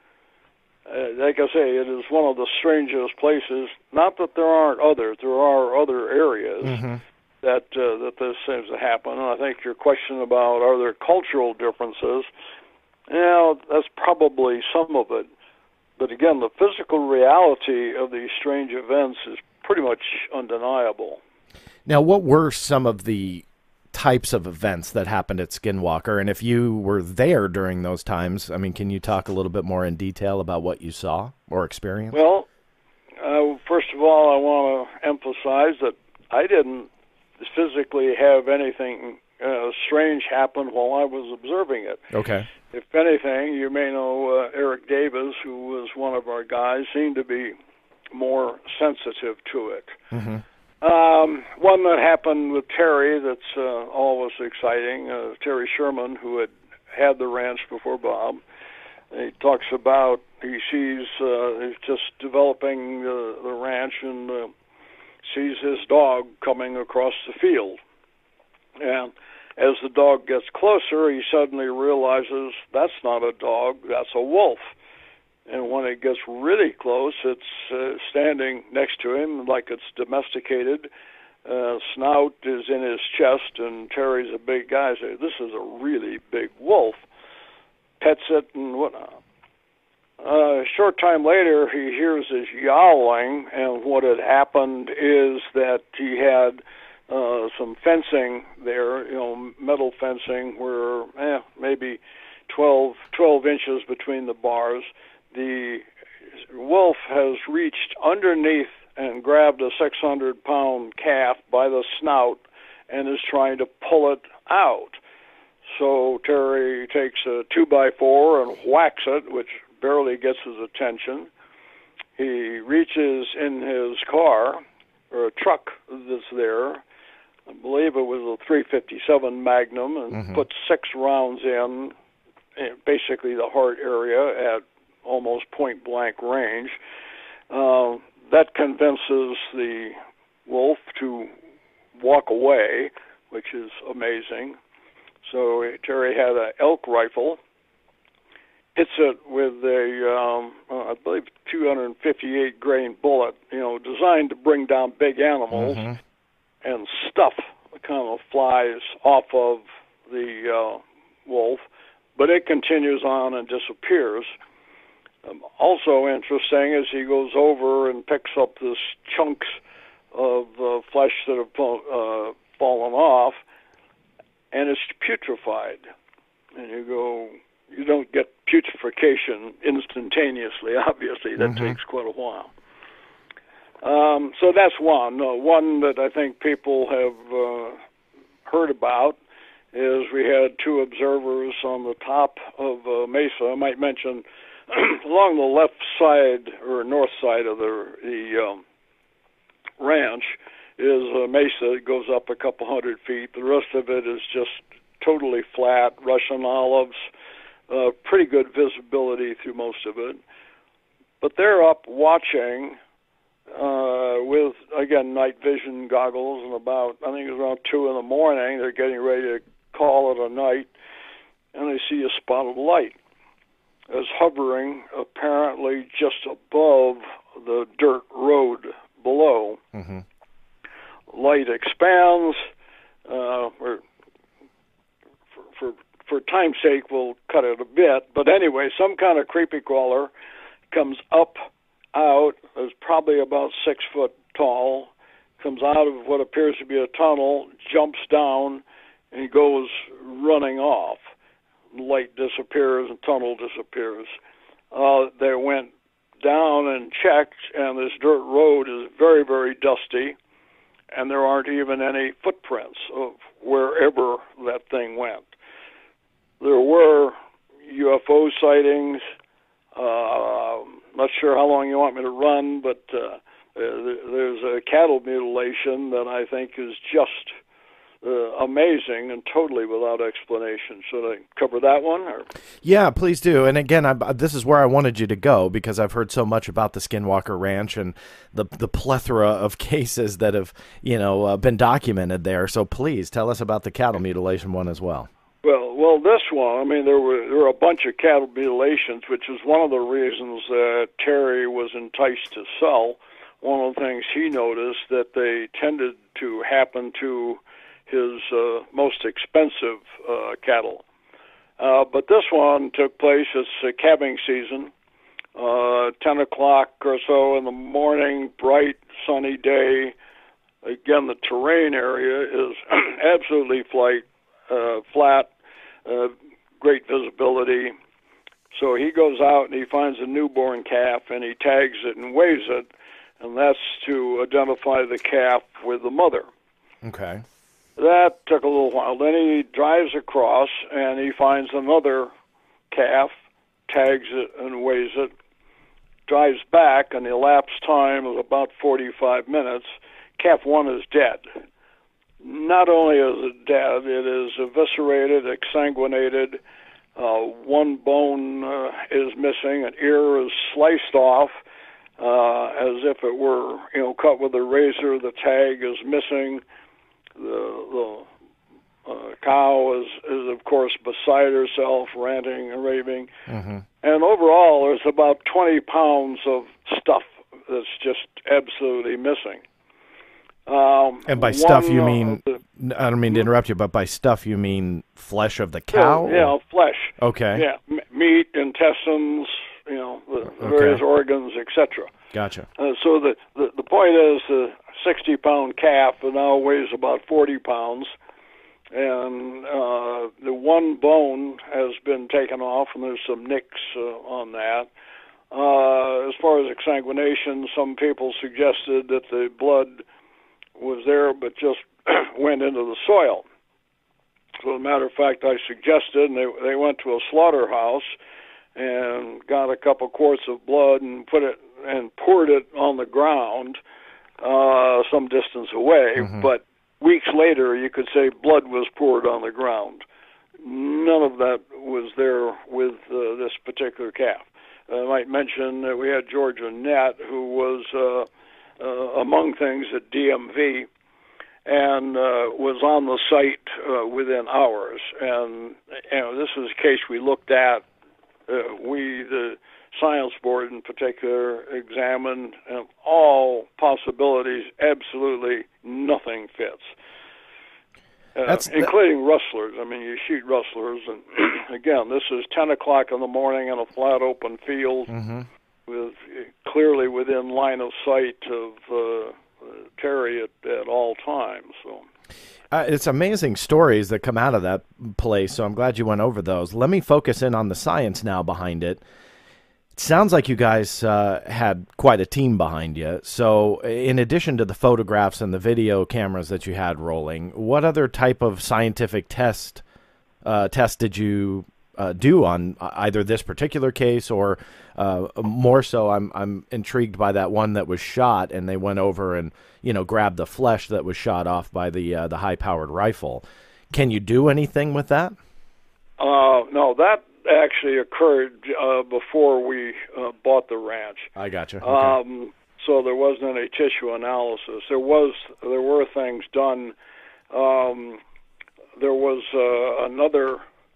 uh, like I say, it is one of the strangest places. Not that there aren't others; there are other areas mm-hmm. that uh, that this seems to happen. And I think your question about are there cultural differences, you know, that's probably some of it. But again, the physical reality of these strange events is pretty much undeniable. Now, what were some of the types of events that happened at Skinwalker. And if you were there during those times, I mean, can you talk a little bit more in detail about what you saw or experienced? Well, uh, first of all, I want to emphasize that I didn't physically have anything uh, strange happen while I was observing it. Okay. If anything, you may know uh, Eric Davis, who was one of our guys, seemed to be more sensitive to it. Mm-hmm. Um, one that happened with Terry that's uh, always exciting, uh, Terry Sherman, who had had the ranch before Bob. He talks about, he sees, uh, he's just developing the, the ranch and uh, sees his dog coming across the field. And as the dog gets closer, he suddenly realizes that's not a dog, that's a wolf. And when it gets really close, it's uh, standing next to him like it's domesticated. Uh, snout is in his chest, and Terry's a big guy. So this is a really big wolf. Pets it and whatnot. Uh, a short time later, he hears this yowling, and what had happened is that he had uh, some fencing there, you know, metal fencing, where eh, maybe twelve, twelve inches between the bars. The wolf has reached underneath and grabbed a six hundred pound calf by the snout and is trying to pull it out. So Terry takes a two by four and whacks it, which barely gets his attention. He reaches in his car, or a truck that's there, I believe it was a three fifty-seven Magnum, and mm-hmm. puts six rounds in, basically the heart area at almost point-blank range. Uh, that convinces the wolf to walk away, which is amazing. So Terry had an elk rifle, hits it with a, um, uh, I believe, two fifty-eight grain bullet, you know, designed to bring down big animals, mm-hmm. and stuff kind of flies off of the uh, wolf, but it continues on and disappears. Um, also interesting is he goes over and picks up this chunks of uh, flesh that have uh, fallen off, and it's putrefied. And you go, you don't get putrefaction instantaneously, obviously. That mm-hmm. takes quite a while. Um, so that's one. Uh, one that I think people have uh, heard about is we had two observers on the top of uh, Mesa. I might mention along the left side or north side of the, the um, ranch is a mesa that goes up a couple hundred feet. The rest of it is just totally flat, Russian olives, uh, pretty good visibility through most of it. But they're up watching uh, with, again, night vision goggles, and about, I think it was around two in the morning, they're getting ready to call it a night, and they see a spot of light is hovering apparently just above the dirt road below. Mm-hmm. Light expands. Uh, for, for, for time's sake, we'll cut it a bit. But anyway, some kind of creepy crawler comes up, out, is probably about six foot tall, comes out of what appears to be a tunnel, jumps down, and goes running off. Light disappears and tunnel disappears. Uh, they went down and checked, and this dirt road is very, very dusty, and there aren't even any footprints of wherever that thing went. There were U F O sightings. Uh, not sure how long you want me to run, but uh, there's a cattle mutilation that I think is just Uh, amazing and totally without explanation. Should I cover that one? Or? Yeah, please do. And again, I, this is where I wanted you to go, because I've heard so much about the Skinwalker Ranch and the the plethora of cases that have, you know, uh, been documented there. So please tell us about the cattle mutilation one as well. Well, well, this one, I mean, there were there were a bunch of cattle mutilations, which is one of the reasons that Terry was enticed to sell. One of the things he noticed that they tended to happen to his uh, most expensive uh, cattle. Uh, but this one took place, it's uh, calving season, uh, ten o'clock or so in the morning, bright, sunny day. again, the terrain area is absolutely flight, uh, flat, uh, great visibility. So he goes out and he finds a newborn calf and he tags it and weighs it, and that's to identify the calf with the mother. Okay. That took a little while. Then he drives across and he finds another calf, tags it and weighs it, drives back, and the elapsed time is about forty-five minutes. Calf one is dead. Not only is it dead, it is eviscerated, exsanguinated. Uh, one bone uh, is missing, an ear is sliced off uh, as if it were, you know, cut with a razor. The tag is missing. The, the uh, cow is, is, of course, beside herself, ranting and raving. Mm-hmm. And overall, there's about twenty pounds of stuff that's just absolutely missing. Um, and by stuff, one, you mean, uh, the, I don't mean to interrupt you, but by stuff, you mean flesh of the cow? Yeah, yeah flesh. Okay. Yeah, m- meat, intestines, you know, the, the Okay. various organs, et cetera. Gotcha. Uh, so the, the, the point is the sixty-pound calf now weighs about forty pounds, and uh, the one bone has been taken off, and there's some nicks uh, on that. Uh, as far as exsanguination, some people suggested that the blood was there but just went into the soil. So as a matter of fact, I suggested, and they, they went to a slaughterhouse and got a couple quarts of blood and put it and poured it on the ground uh, some distance away. Mm-hmm. But weeks later, you could say blood was poured on the ground. None of that was there with uh, this particular calf. I might mention that we had George Annette, who was, uh, uh, among things, at D M V, and uh, was on the site uh, within hours. And you know, this is a case we looked at. Uh, we, the science board in particular, examined and all possibilities. Absolutely nothing fits. Uh, including rustlers. I mean, you shoot rustlers, and again, this is ten o'clock in the morning in a flat open field, mm-hmm. with clearly within line of sight of uh, Terry at, at all times. So. Uh, it's amazing stories that come out of that place, so I'm glad you went over those. Let me focus in on the science now behind it. It sounds like you guys uh, had quite a team behind you. So in addition to the photographs and the video cameras that you had rolling, what other type of scientific test uh, test did you uh, do on either this particular case or uh, more so I'm I'm intrigued by that one that was shot and they went over and, you know, grabbed the flesh that was shot off by the uh, the high-powered rifle. Can you do anything with that? Uh, no, that actually occurred uh, before we uh, bought the ranch. I gotcha. Okay. Um, so there wasn't any tissue analysis. There was, there were things done. Um, there was uh, another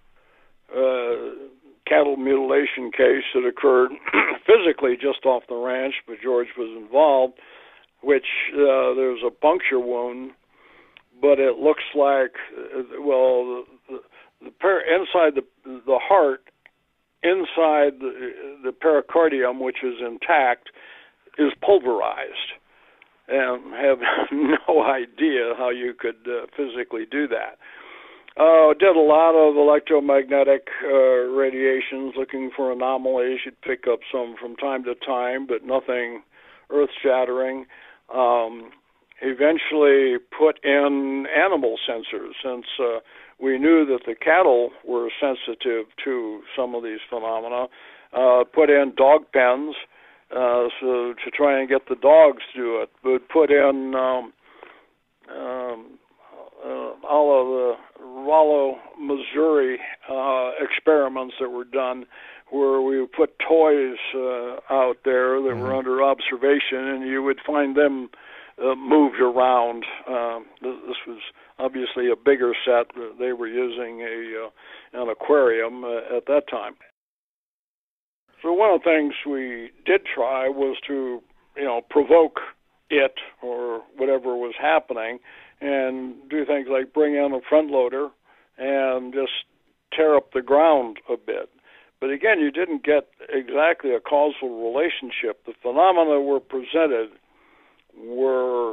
uh, cattle mutilation case that occurred physically just off the ranch, but George was involved, which uh, there's a puncture wound, but it looks like, uh, well, the, the per- inside the the heart, inside the, the pericardium, which is intact, is pulverized, and have no idea how you could uh, physically do that. Uh, did a lot of electromagnetic uh, radiations, looking for anomalies. You'd pick up some from time to time, but nothing earth-shattering. Um, eventually put in animal sensors, since uh, we knew that the cattle were sensitive to some of these phenomena. Uh, put in dog pens uh, so to try and get the dogs to do it. But put in um, um, uh, all of the Rollo, Missouri uh, experiments that were done, where we would put toys uh, out there that mm-hmm. were under observation, and you would find them uh, moved around. Um, this was obviously a bigger set. They were using a uh, an aquarium uh, at that time. So one of the things we did try was to, you know, provoke it or whatever was happening, and do things like bring in a front loader and just tear up the ground a bit. But again, you didn't get exactly a causal relationship. The phenomena were presented were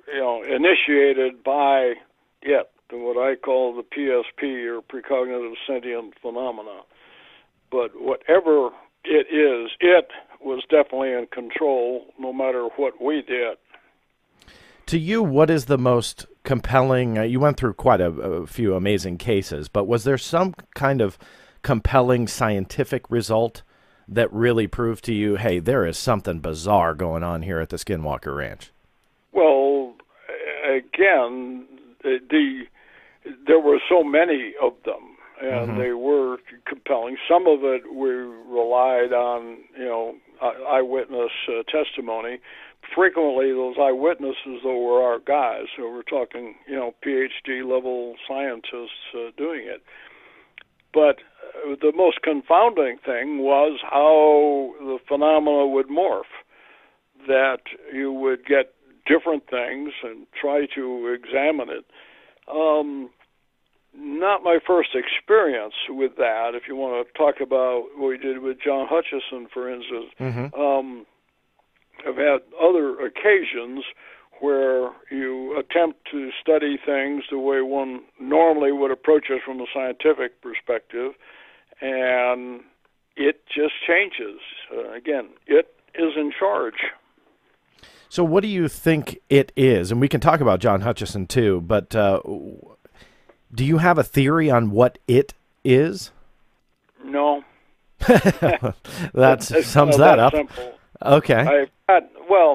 you know, initiated by it, what I call the P S P, or precognitive sentient phenomena. But whatever it is, it was definitely in control no matter what we did. To you, what is the most compelling? Uh, you went through quite a, a few amazing cases, but was there some kind of compelling scientific result that really proved to you, hey, there is something bizarre going on here at the Skinwalker Ranch? Well, again, the, the there were so many of them, and mm-hmm. they were compelling. Some of it we relied on, you know, eyewitness uh, testimony. Frequently, those eyewitnesses, though, were our guys. So we're talking, you know, P H D level scientists uh, doing it. But uh, the most confounding thing was how the phenomena would morph. That you would get different things and try to examine it. Um, not my first experience with that. If you want to talk about what we did with John Hutchison, for instance, mm-hmm. um, I've had other occasions where you attempt to study things the way one normally would approach it from a scientific perspective, and it just changes. Uh, again, it is in charge. So what do you think it is? And we can talk about John Hutchison too, but uh, do you have a theory on what it is? No. That sums that up. Simple. Okay. I've got, well,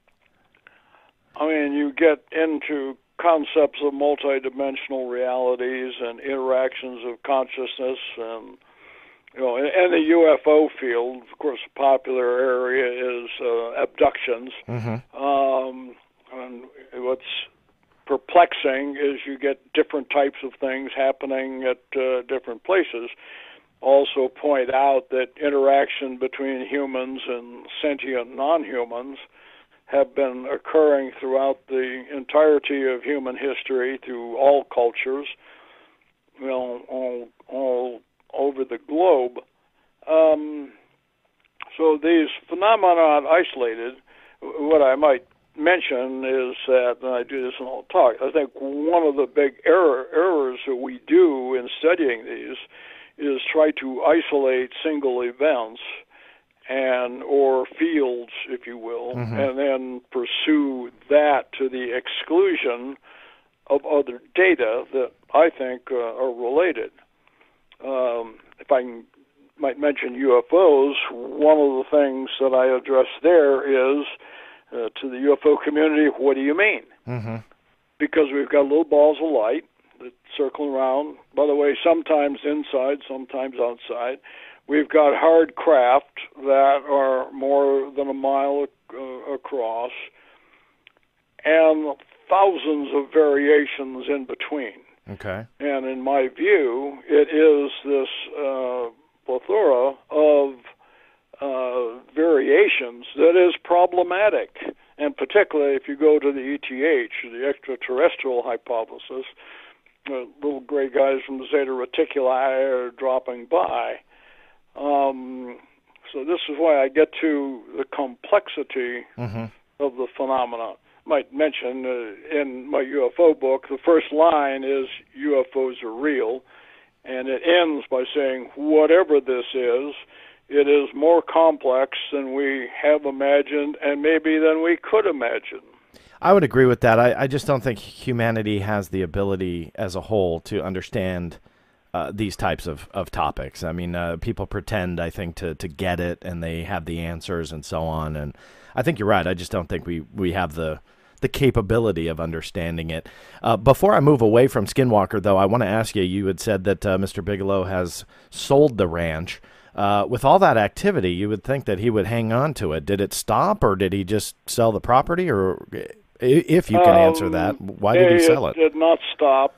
I mean, you get into concepts of multidimensional realities and interactions of consciousness, and you know, in, in the U F O field, of course, a popular area is uh, abductions. Mm-hmm. Um, and what's perplexing is you get different types of things happening at uh, different places. Also point out that interaction between humans and sentient non-humans have been occurring throughout the entirety of human history, through all cultures, you know, all, all over the globe. Um, so these phenomena aren't isolated. What I might mention is that, and I do this in all talk, I think one of the big error, errors that we do in studying these is try to isolate single events and or fields, if you will, mm-hmm. and then pursue that to the exclusion of other data that I think uh, are related. Um, if I can, might mention U F Os, one of the things that I address there is uh, to the U F O community, what do you mean? Mm-hmm. Because we've got little balls of light that circle around. By the way, sometimes inside, sometimes outside. We've got hard craft that are more than a mile uh, across, and thousands of variations in between. Okay. And in my view, it is this uh, plethora of uh, variations that is problematic. And particularly if you go to the E T H, the extraterrestrial hypothesis, uh, little gray guys from the Zeta Reticuli are dropping by. Um, so this is why I get to the complexity mm-hmm. of the phenomena. Might mention uh, in my U F O book, the first line is U F Os are real, and it ends by saying whatever this is, it is more complex than we have imagined and maybe than we could imagine. I would agree with that. I, I just don't think humanity has the ability as a whole to understand uh, these types of, of topics. I mean, uh, people pretend, I think, to, to get it, and they have the answers and so on. And I think you're right. I just don't think we, we have the the capability of understanding it. Uh, before I move away from Skinwalker, though, I want to ask you, you had said that uh, Mister Bigelow has sold the ranch. Uh, with all that activity, you would think that he would hang on to it. Did it stop, or did he just sell the property? Or if you can um, answer that, why did he sell it? It did not stop.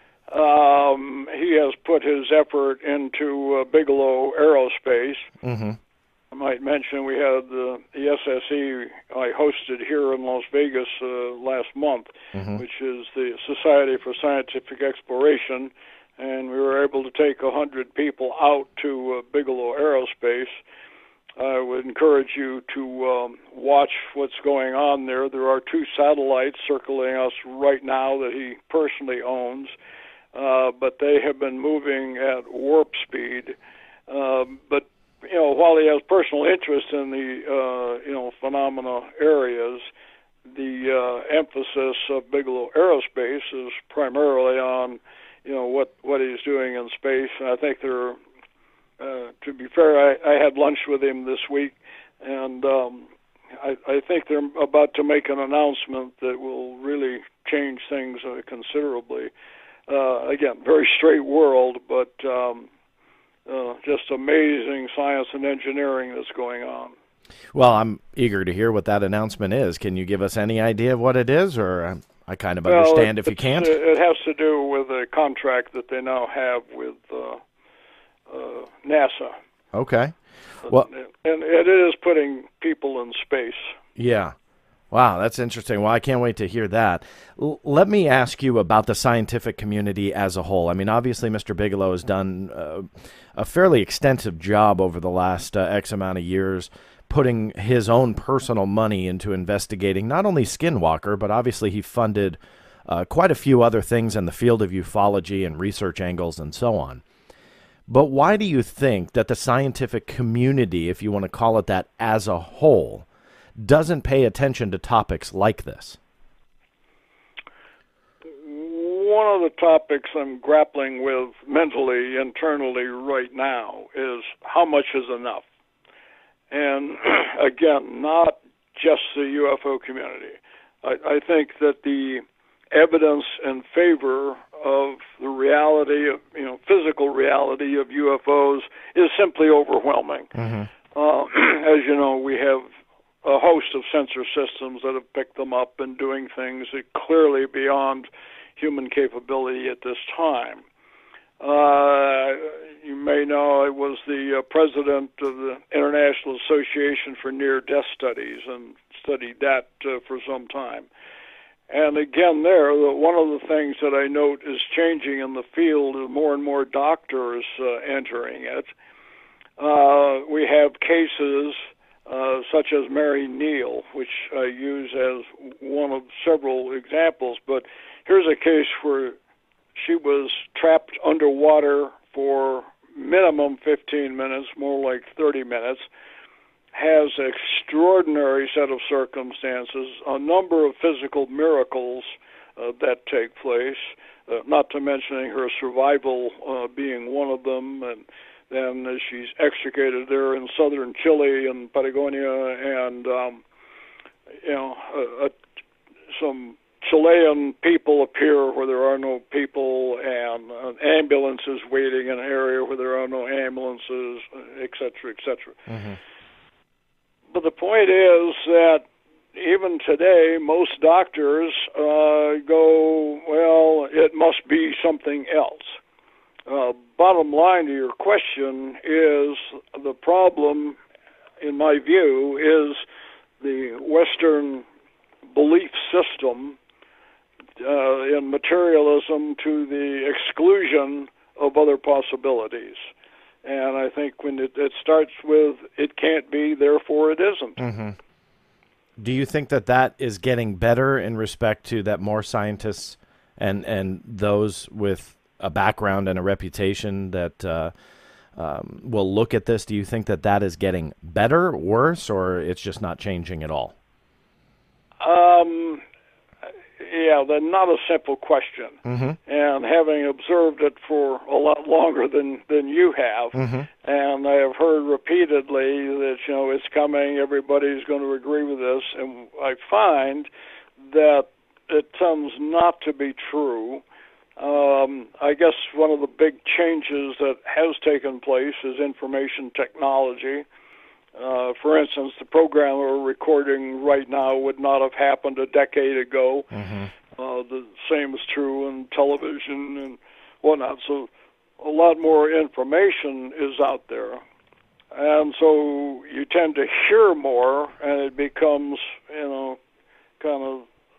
Um, he has put his effort into uh, Bigelow Aerospace. Mm-hmm. I might mention we had the, the S S E I hosted here in Las Vegas uh, last month, mm-hmm. which is the Society for Scientific Exploration, and we were able to take one hundred people out to uh, Bigelow Aerospace. I would encourage you to um, watch what's going on there. There are two satellites circling us right now that he personally owns, uh, but they have been moving at warp speed. Um, but you know, while he has personal interest in the uh, you know phenomena areas, the uh, emphasis of Bigelow Aerospace is primarily on you know what what he's doing in space. And I think they're uh, to be fair, I, I had lunch with him this week, and um, I, I think they're about to make an announcement that will really change things uh, considerably. Uh, again, very straight world, but um, uh, just amazing science and engineering that's going on. Well, I'm eager to hear what that announcement is. Can you give us any idea of what it is, or um, I kind of understand well, if you can't? It has to do with a contract that they now have with uh, uh, NASA. Okay. Well, and it is putting people in space. Yeah. Wow, that's interesting. Well, I can't wait to hear that. L- let me ask you about the scientific community as a whole. I mean, obviously, Mister Bigelow has done uh, a fairly extensive job over the last uh, X amount of years, putting his own personal money into investigating not only Skinwalker, but obviously he funded uh, quite a few other things in the field of ufology and research angles and so on. But why do you think that the scientific community, if you want to call it that, as a whole, doesn't pay attention to topics like this? One of the topics I'm grappling with mentally, internally right now is how much is enough? And again, not just the U F O community. I, I think that the evidence in favor of the reality of, you know, physical reality of U F Os is simply overwhelming. Mm-hmm. Uh, as you know, we have a host of sensor systems that have picked them up and doing things that clearly beyond human capability at this time. Uh, you may know I was the uh, president of the International Association for Near-Death Studies and studied that uh, for some time. And again there, the, one of the things that I note is changing in the field is more and more doctors uh, entering it. Uh, we have cases uh, such as Mary Neal, which I use as one of several examples, but here's a case where she was trapped underwater for minimum fifteen minutes, more like thirty minutes, has an extraordinary set of circumstances, a number of physical miracles uh, that take place, uh, not to mentioning her survival uh, being one of them, and then uh, she's extricated there in southern Chile and Patagonia, and um, you know, uh, uh, some Chilean people appear where there are no people, and an ambulance is waiting in an area where there are no ambulances, et cetera, et cetera. Mm-hmm. But the point is that even today, most doctors uh, go, well, it must be something else. Uh, bottom line to your question is the problem, in my view, is the Western belief system uh, in materialism to the exclusion of other possibilities. And I think when it, it starts with, it can't be, therefore it isn't. Mm-hmm. Do you think that that is getting better in respect to that more scientists and, and those with a background and a reputation that uh, um, will look at this? Do you think that that is getting better, worse, or it's just not changing at all? Um, yeah, that's not a simple question. Mm-hmm. And having observed it for a lot longer than, than you have, mm-hmm. and I have heard repeatedly that, you know, it's coming, everybody's going to agree with this, and I find that it tends not to be true. Um, I guess one of the big changes that has taken place is information technology. Uh, for instance, the program we're recording right now would not have happened a decade ago. Mm-hmm. Uh, the same is true in television and whatnot. So a lot more information is out there. And so you tend to hear more, and it becomes, you know, kind of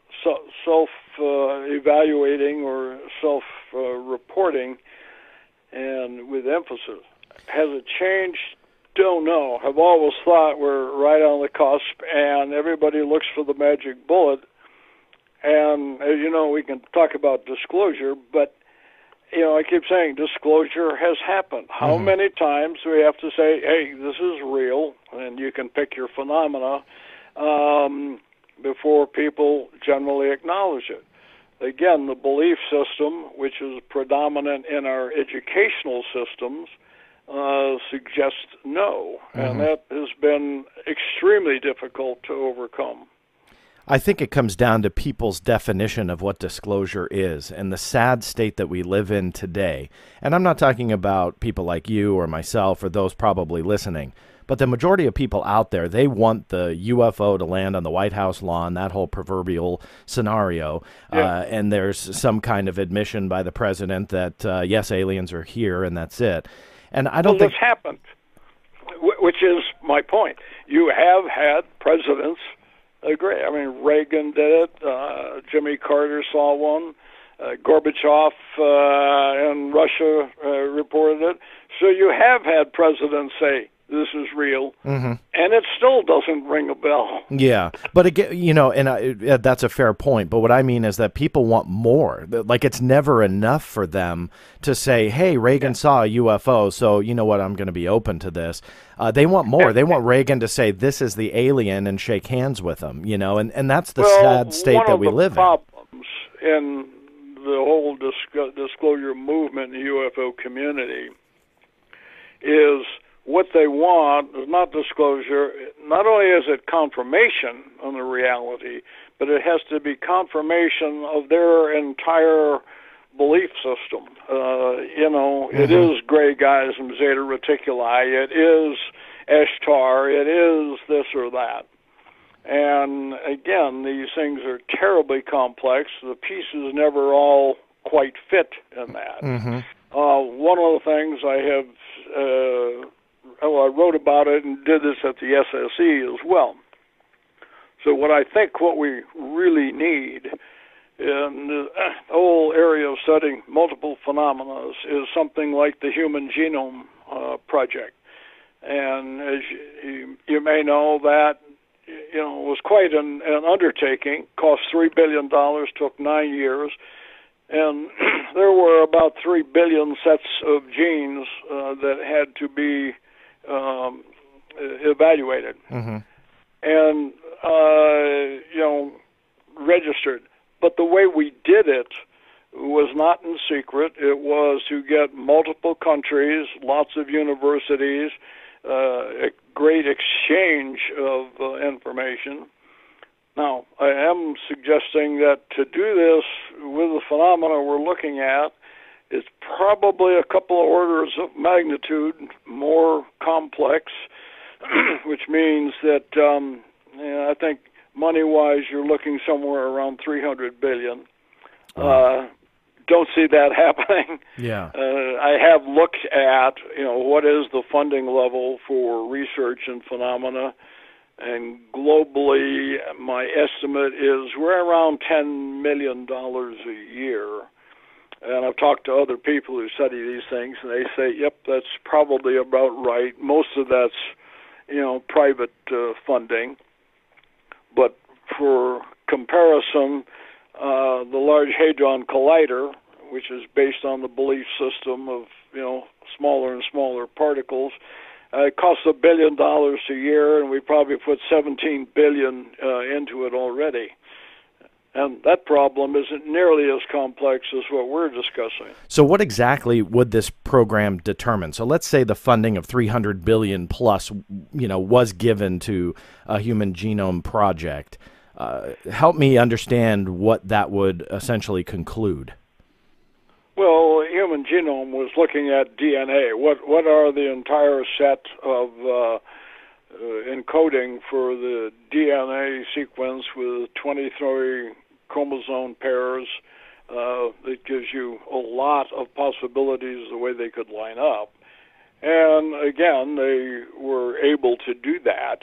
self-evaluating uh, or self-reporting, uh, and with emphasis. Has it changed don't know. I've always thought we're right on the cusp, and everybody looks for the magic bullet. And, as you know, we can talk about disclosure, but, you know, I keep saying disclosure has happened. How mm-hmm. many times do we have to say, hey, this is real, and you can pick your phenomena, um, before people generally acknowledge it? Again, the belief system, which is predominant in our educational systems, uh, suggests no, mm-hmm. and that has been extremely difficult to overcome. I think it comes down to people's definition of what disclosure is and the sad state that we live in today. And I'm not talking about people like you or myself or those probably listening, but the majority of people out there, they want the U F O to land on the White House lawn, that whole proverbial scenario. Yeah. Uh, and there's some kind of admission by the president that, uh, yes, aliens are here, and that's it. And I don't well, think this happened, which is my point. You have had presidents agree. I mean, Reagan did it. Uh, Jimmy Carter saw one. Uh, Gorbachev uh, in Russia uh, reported it. So you have had presidents say, this is real, mm-hmm. and it still doesn't ring a bell. Yeah, but again, you know, and I, that's a fair point. But what I mean is that people want more. Like, it's never enough for them to say, "Hey, Reagan yeah. saw a U F O, so you know what? I'm going to be open to this." Uh, they want more. They want Reagan to say, "This is the alien," and shake hands with him. You know, and, and that's the well, sad state that we live in. One of the problems in the whole disc- disclosure movement in the U F O community is, what they want is not disclosure. Not only is it confirmation on the reality, but it has to be confirmation of their entire belief system. Uh, you know, mm-hmm. it is Grey Guys and Zeta Reticuli. It is Ishtar. It is this or that. And again, these things are terribly complex. The pieces never all quite fit in that. Mm-hmm. Uh, one of the things I have... Uh, Oh, I wrote about it and did this at the S S E as well. So what I think what we really need in the whole area of studying multiple phenomena is something like the Human Genome uh, Project. And as you, you may know, that you know was quite an, an undertaking. Cost three billion dollars, took nine years. And there were about three billion sets of genes uh, that had to be Um, evaluated mm-hmm. and uh, you know registered. But the way we did it was not in secret. It was to get multiple countries, lots of universities, uh, a great exchange of uh, information. Now, I am suggesting that to do this with the phenomena we're looking at, it's probably a couple of orders of magnitude more complex, which means that um, you know, I think money-wise you're looking somewhere around three hundred billion dollars. Uh, don't see that happening. Yeah. Uh, I have looked at you know what is the funding level for research and phenomena, and globally my estimate is we're around ten million dollars a year. And I've talked to other people who study these things, and they say, yep, that's probably about right. Most of that's, you know, private uh, funding. But for comparison, uh, the Large Hadron Collider, which is based on the belief system of, you know, smaller and smaller particles, uh, it costs a billion dollars a year, and we probably put seventeen billion dollars uh, into it already. And that problem isn't nearly as complex as what we're discussing. So what exactly would this program determine? So let's say the funding of three hundred billion dollars plus, you know, was given to a Human Genome Project. Uh, help me understand what that would essentially conclude. Well, Human Genome was looking at D N A. What what are the entire set of uh, uh, encoding for the D N A sequence with twenty-three chromosome pairs? Uh, it gives you a lot of possibilities the way they could line up. And again, they were able to do that.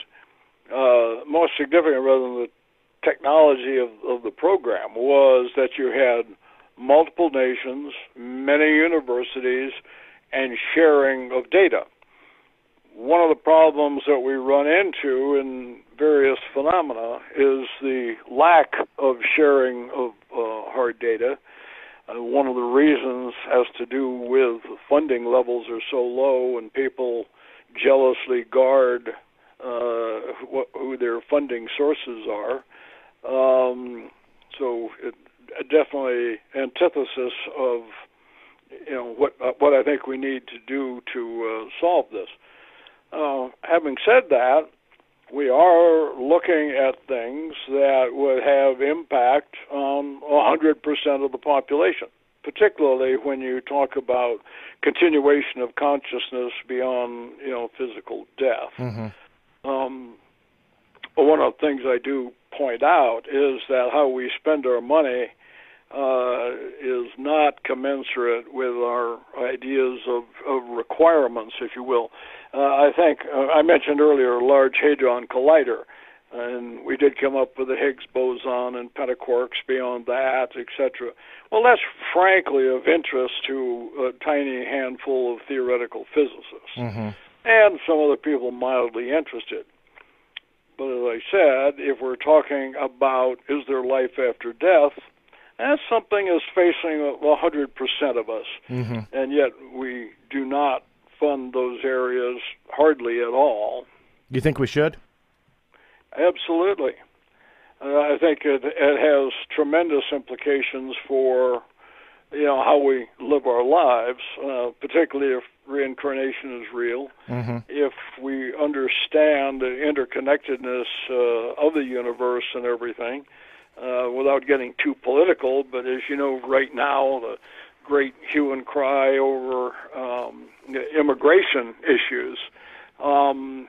Uh, most significant, rather than the technology of, of the program, was that you had multiple nations, many universities, and sharing of data. one of the problems that we run into in various phenomena is the lack of sharing of uh, hard data. Uh, one of the reasons has to do with funding levels are so low and people jealously guard uh, what, who their funding sources are. Um, so it, definitely antithesis of you know what uh, what I think we need to do to uh, solve this. Uh, having said that, we are looking at things that would have impact on one hundred percent of the population, particularly when you talk about continuation of consciousness beyond, you know, physical death. Mm-hmm. Um, one of the things I do point out is that how we spend our money uh, is not commensurate with our ideas of, of requirements, if you will. Uh, I think uh, I mentioned earlier Large Hadron Collider, and we did come up with the Higgs boson and pentaquarks beyond that, et cetera. Well, that's frankly of interest to a tiny handful of theoretical physicists, mm-hmm. and some other people mildly interested. But as I said, if we're talking about is there life after death, that's something that's facing one hundred percent of us, mm-hmm. and yet we do not fund those areas hardly at all. Do you think we should? Absolutely. Uh, I think it, it has tremendous implications for, you know, how we live our lives, uh, particularly if reincarnation is real. Mm-hmm. If we understand the interconnectedness uh, of the universe and everything, uh, without getting too political, but as you know, right now, the great hue and cry over um, immigration issues. Um,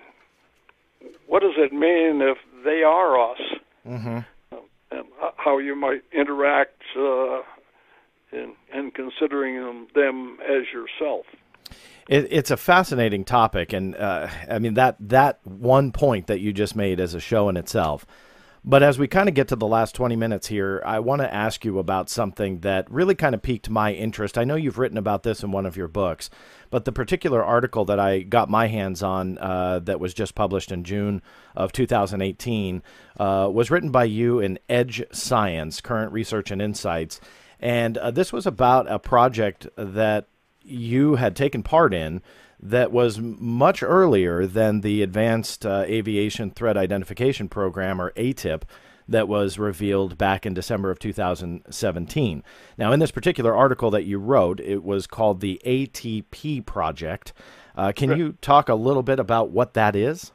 what does it mean if they are us? Mm-hmm. Uh, and how you might interact uh, in, in considering them, them as yourself. It, it's a fascinating topic, and uh, I mean that that one point that you just made is a show in itself. But as we kind of get to the last twenty minutes here, I want to ask you about something that really kind of piqued my interest. I know you've written about this in one of your books, but the particular article that I got my hands on uh, that was just published in June of two thousand eighteen uh, was written by you in Edge Science, Current Research and Insights. And uh, this was about a project that you had taken part in that was much earlier than the Advanced uh, Aviation Threat Identification Program, or A T I P, that was revealed back in December of two thousand seventeen. Now, in this particular article that you wrote, it was called the A T P Project. Uh, can right. you talk a little bit about what that is?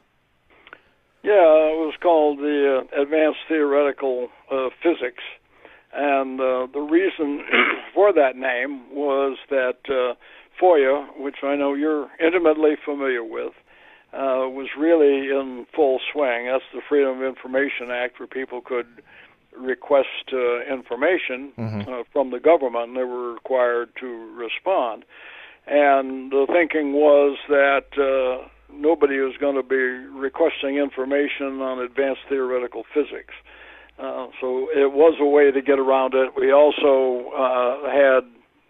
Yeah, it was called the uh, Advanced Theoretical uh, Physics. And uh, the reason for that name was that uh, FOIA, which I know you're intimately familiar with, uh, was really in full swing. That's the Freedom of Information Act, where people could request uh, information mm-hmm. uh, from the government, and they were required to respond. And the thinking was that uh, nobody was going to be requesting information on advanced theoretical physics. Uh, so it was a way to get around it. We also uh, had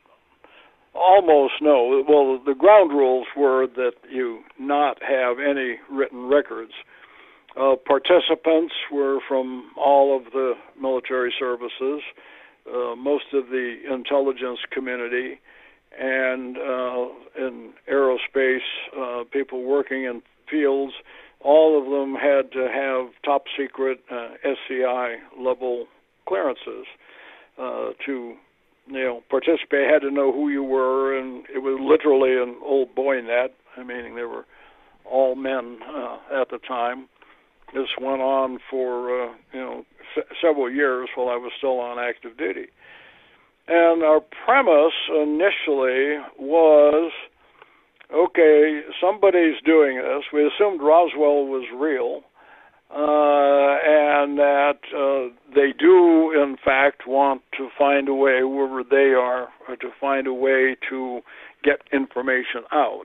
almost no, well, the ground rules were that you not have any written records. Uh, participants were from all of the military services, uh, most of the intelligence community, and uh, in aerospace, uh, people working in fields. All of them had to have top secret uh, S C I level clearances uh, to, you know, participate. Had to know who you were, and it was literally an old boy net. I mean, they were all men uh, at the time. This went on for uh, you know s- several years while I was still on active duty. And our premise initially was, okay, somebody's doing this. We assumed Roswell was real, uh, and that uh, they do, in fact, want to find a way, wherever they are, or to find a way to get information out.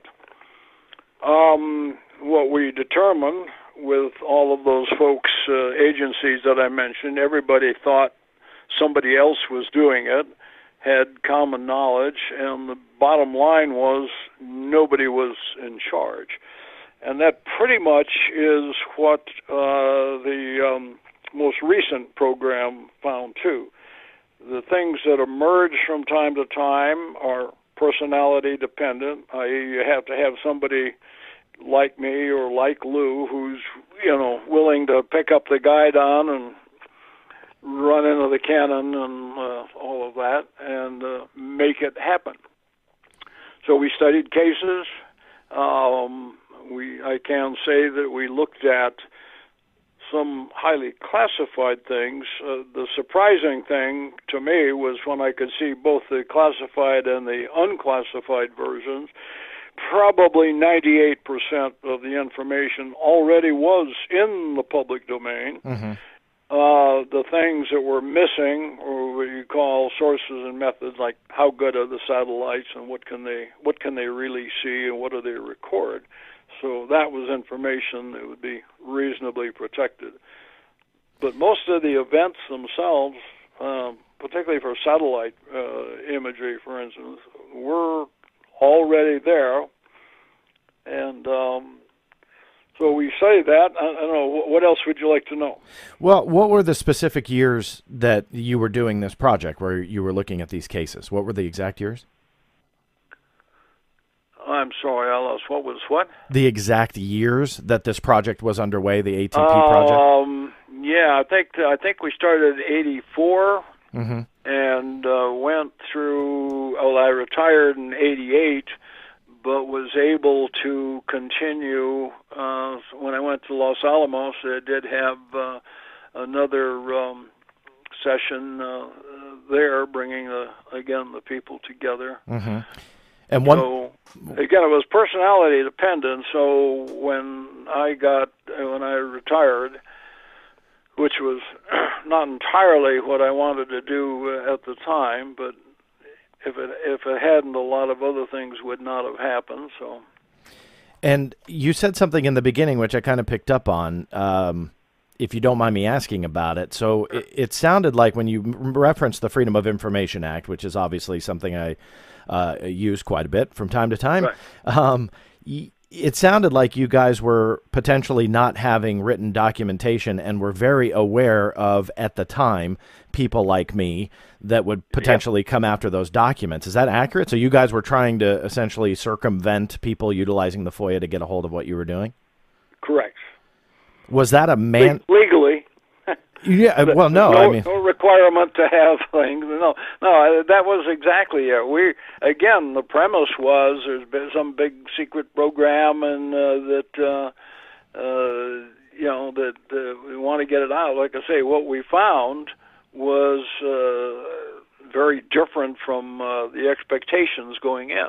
Um, what we determined with all of those folks, uh, agencies that I mentioned, everybody thought somebody else was doing it, had common knowledge, and the bottom line was nobody was in charge. And that pretty much is what uh, the um, most recent program found, too. The things that emerge from time to time are personality dependent, that is you have to have somebody like me or like Lou who's, you know, willing to pick up the guidon and run into the cannon and uh, all of that and uh, make it happen. So we studied cases. Um, we I can say that we looked at some highly classified things. Uh, the surprising thing to me was when I could see both the classified and the unclassified versions. Probably ninety-eight percent of the information already was in the public domain. Mm-hmm. Uh, the things that were missing, or what you call sources and methods, like how good are the satellites and what can they what can they really see and what do they record. So that was information that would be reasonably protected. But most of the events themselves, um, particularly for satellite uh, imagery, for instance, were already there. And um, so we say that. I, I don't know, what else would you like to know? Well, what were the specific years that you were doing this project where you were looking at these cases? What were the exact years? I'm sorry, I lost. What was what? The exact years that this project was underway, the A T P project? Um, yeah, I think I think we started in eighty-four mm-hmm. and uh, went through, well, I retired in eighty-eight, but was able to continue. Uh, when I went to Los Alamos, I did have uh, another um, session uh, there, bringing, the, again, the people together. Mm-hmm. And one, so, again, it was personality dependent. So when I got, when I retired, which was not entirely what I wanted to do at the time, but if it if it hadn't, a lot of other things would not have happened. So. And you said something in the beginning, which I kind of picked up on. Um, if you don't mind me asking about it. So it, it sounded like when you referenced the Freedom of Information Act, which is obviously something I uh, use quite a bit from time to time, right. um, y- it sounded like you guys were potentially not having written documentation and were very aware of, at the time, people like me that would potentially yep. come after those documents. Is that accurate? So you guys were trying to essentially circumvent people utilizing the FOIA to get a hold of what you were doing? Correct. Was that a man... Legally. Yeah, well, no, no, I mean... No requirement to have things. No, no, that was exactly it. We, again, the premise was there's been some big secret program and uh, that, uh, uh, you know, that uh, we want to get it out. Like I say, what we found was uh, very different from uh, the expectations going in.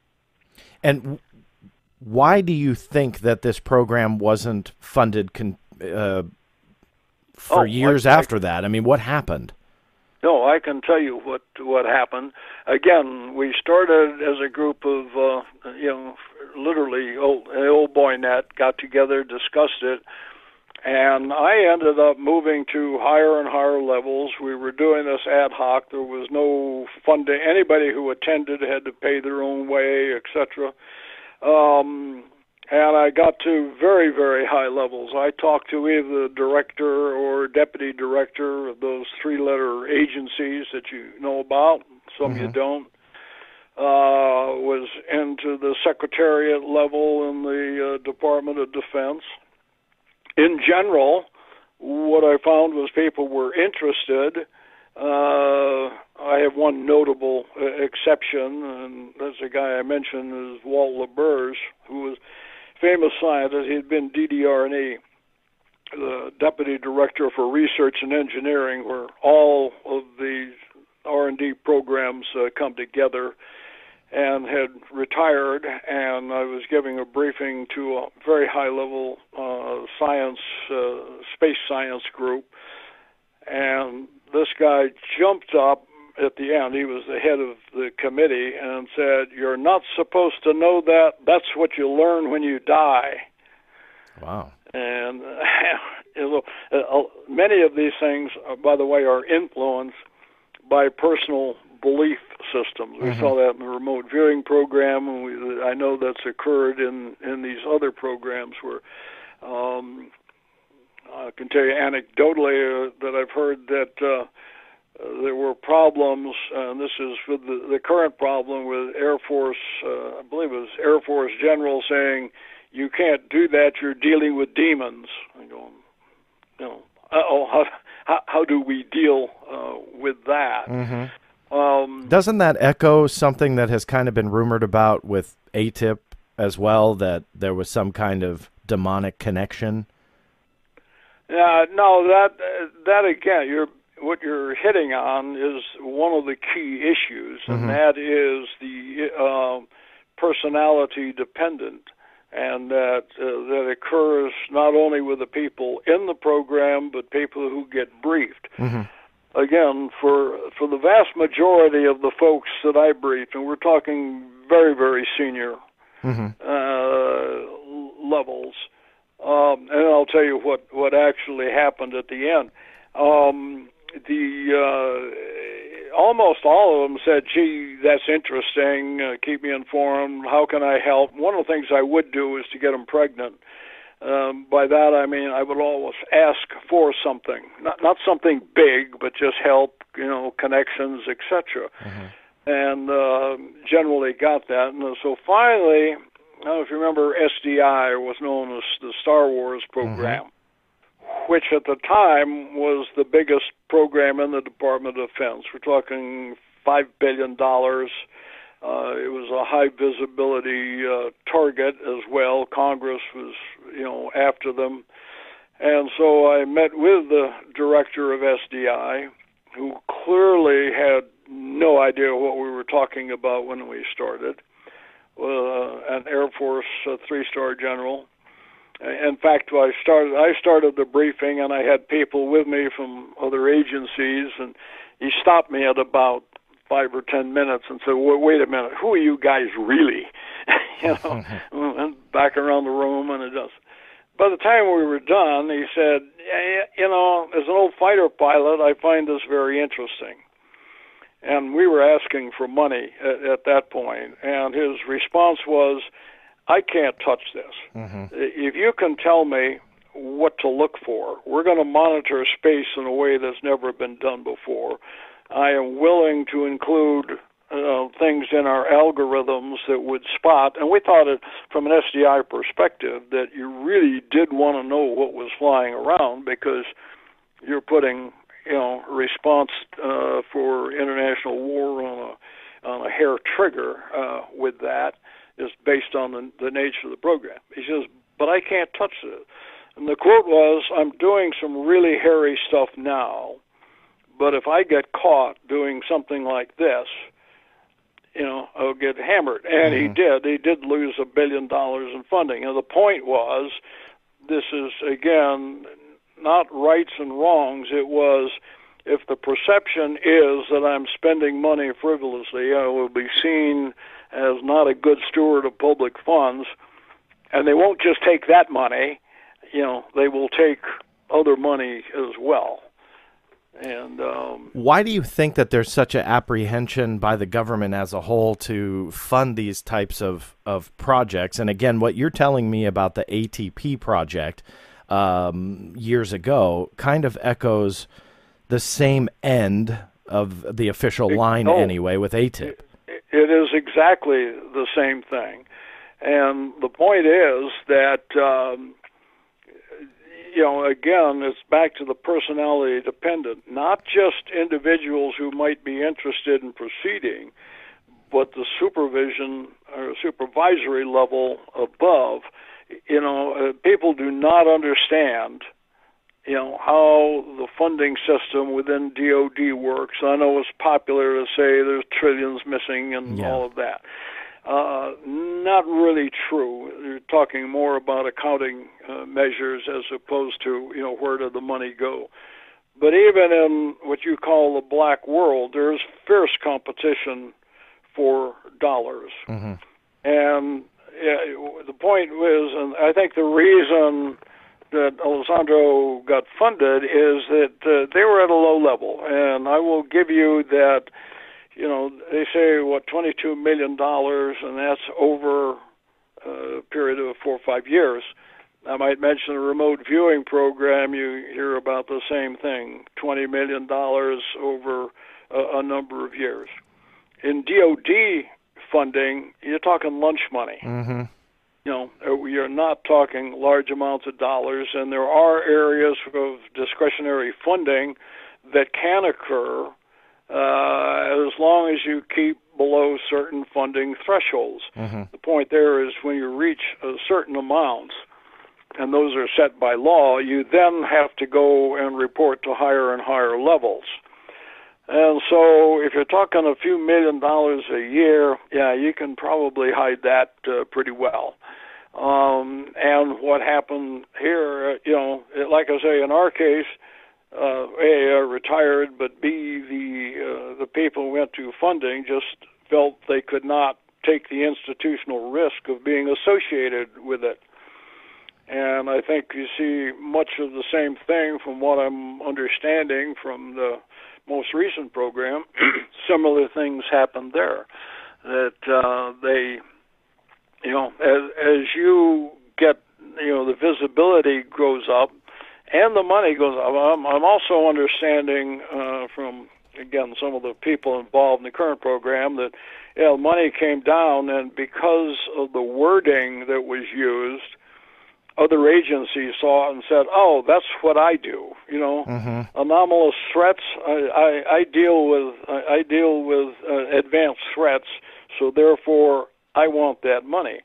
And why do you think that this program wasn't funded con- uh, for oh, years I, after I, that? I mean, what happened? No, I can tell you what what happened. Again, we started as a group of, uh, you know, literally old, an old boy net, got together, discussed it, and I ended up moving to higher and higher levels. We were doing this ad hoc. There was no funding. Anybody who attended had to pay their own way, et cetera. Um, and I got to very, very high levels. I talked to either the director or deputy director of those three-letter agencies that you know about, some mm-hmm. you don't. Uh, was into the secretariat level in the uh, Department of Defense. In general, what I found was people were interested. Uh, I have one notable uh, exception, and that's a guy I mentioned is Walt LaBerge, who was a famous scientist. He had been D D R and E, the Deputy Director for Research and Engineering, where all of these R and D programs uh, come together, and had retired, and I was giving a briefing to a very high-level uh, science, uh, space science group, and this guy jumped up at the end. He was the head of the committee and said, "You're not supposed to know that. That's what you learn when you die." Wow. And you know, uh, many of these things, uh, by the way, are influenced by personal belief systems. We mm-hmm. saw that in the remote viewing program, and we, I know that's occurred in, in these other programs where um, I can tell you anecdotally uh, that I've heard that uh, uh, there were problems, uh, and this is with the, the current problem with Air Force, uh, I believe it was Air Force General saying, you can't do that, you're dealing with demons. I go, you know, uh-oh, how, how, how do we deal uh, with that? Mm-hmm. Um, Doesn't that echo something that has kind of been rumored about with A T I P as well, that there was some kind of demonic connection? Yeah, no, that that again, you're what you're hitting on is one of the key issues, and mm-hmm. that is the uh, personality dependent, and that uh, that occurs not only with the people in the program, but people who get briefed. Mm-hmm. Again, for for the vast majority of the folks that I briefed, and we're talking very, very senior mm-hmm. uh, levels. Um, and I'll tell you what, what actually happened at the end. Um, the uh, almost all of them said, "Gee, that's interesting. Uh, keep me informed. How can I help?" One of the things I would do is to get them pregnant. Um, by that I mean I would always ask for something, not not something big, but just help, you know, connections, et cetera. Mm-hmm. And uh, generally got that. And so finally, I don't know if you remember, S D I was known as the Star Wars program, mm-hmm. which at the time was the biggest program in the Department of Defense. We're talking five billion dollars. Uh, it was a high visibility uh, target as well. Congress was, you know, after them. And so I met with the director of S D I, who clearly had no idea what we were talking about when we started. Uh, an Air Force uh, three-star general. In fact, I started I started the briefing, and I had people with me from other agencies, and he stopped me at about five or ten minutes and said, "Wait a minute, who are you guys really?" you know, and back around the room, and it does. By the time we were done, he said, yeah, "You know, as an old fighter pilot, I find this very interesting." And we were asking for money at, at that point, and his response was, "I can't touch this. Mm-hmm. If you can tell me what to look for, we're going to monitor space in a way that's never been done before. I am willing to include uh, things in our algorithms that would spot," and we thought it from an S D I perspective that you really did want to know what was flying around, because you're putting, you know, response uh, for international war on a on a hair trigger uh, with that is based on the, the nature of the program. He says, "But I can't touch it." And the quote was, "I'm doing some really hairy stuff now, but if I get caught doing something like this, you know, I'll get hammered." And mm-hmm. he did. He did lose a billion dollars in funding. And the point was, this is, again, not rights and wrongs. It was, if the perception is that I'm spending money frivolously, I will be seen as not a good steward of public funds, and they won't just take that money, you know, they will take other money as well. And um, why do you think that there's such an apprehension by the government as a whole to fund these types of, of projects? And again, what you're telling me about the A T P project um, years ago kind of echoes the same end of the official line oh, anyway with A T I P. It is exactly the same thing. And the point is that, um, you know, again, it's back to the personality dependent, not just individuals who might be interested in proceeding, but the supervision or supervisory level above. You know, uh, people do not understand, you know, how the funding system within D O D works. I know it's popular to say there's trillions missing and yeah. all of that. Uh, not really true. You're talking more about accounting uh, measures as opposed to, you know, where did the money go. But even in what you call the black world, there's fierce competition for dollars. Mm-hmm. And uh, the point was, and I think the reason that Alessandro got funded is that uh, they were at a low level. And I will give you that you know, they say, what, twenty-two million dollars, and that's over a period of four or five years. I might mention a remote viewing program. You hear about the same thing, twenty million dollars over a, a number of years. In D O D funding, you're talking lunch money. Mm-hmm. You know, you're not talking large amounts of dollars, and there are areas of discretionary funding that can occur uh, as long as you keep below certain funding thresholds. Mm-hmm. The point there is when you reach a certain amount, and those are set by law, you then have to go and report to higher and higher levels. And so if you're talking a few million dollars a year, yeah, you can probably hide that uh, pretty well. Um, and what happened here, uh, you know, like I say, in our case, uh, A, uh, retired, but B, the uh, the people who went to funding just felt they could not take the institutional risk of being associated with it. And I think you see much of the same thing from what I'm understanding from the most recent program. Similar things happened there. That uh, they, you know, as as you get, you know, the visibility grows up and the money goes up. I'm, I'm also understanding uh, from, again, some of the people involved in the current program that, you know, money came down, and because of the wording that was used, other agencies saw it and said, "Oh, that's what I do." You know, mm-hmm. anomalous threats. I, I, I deal with I, I deal with uh, advanced threats, so therefore I want that money,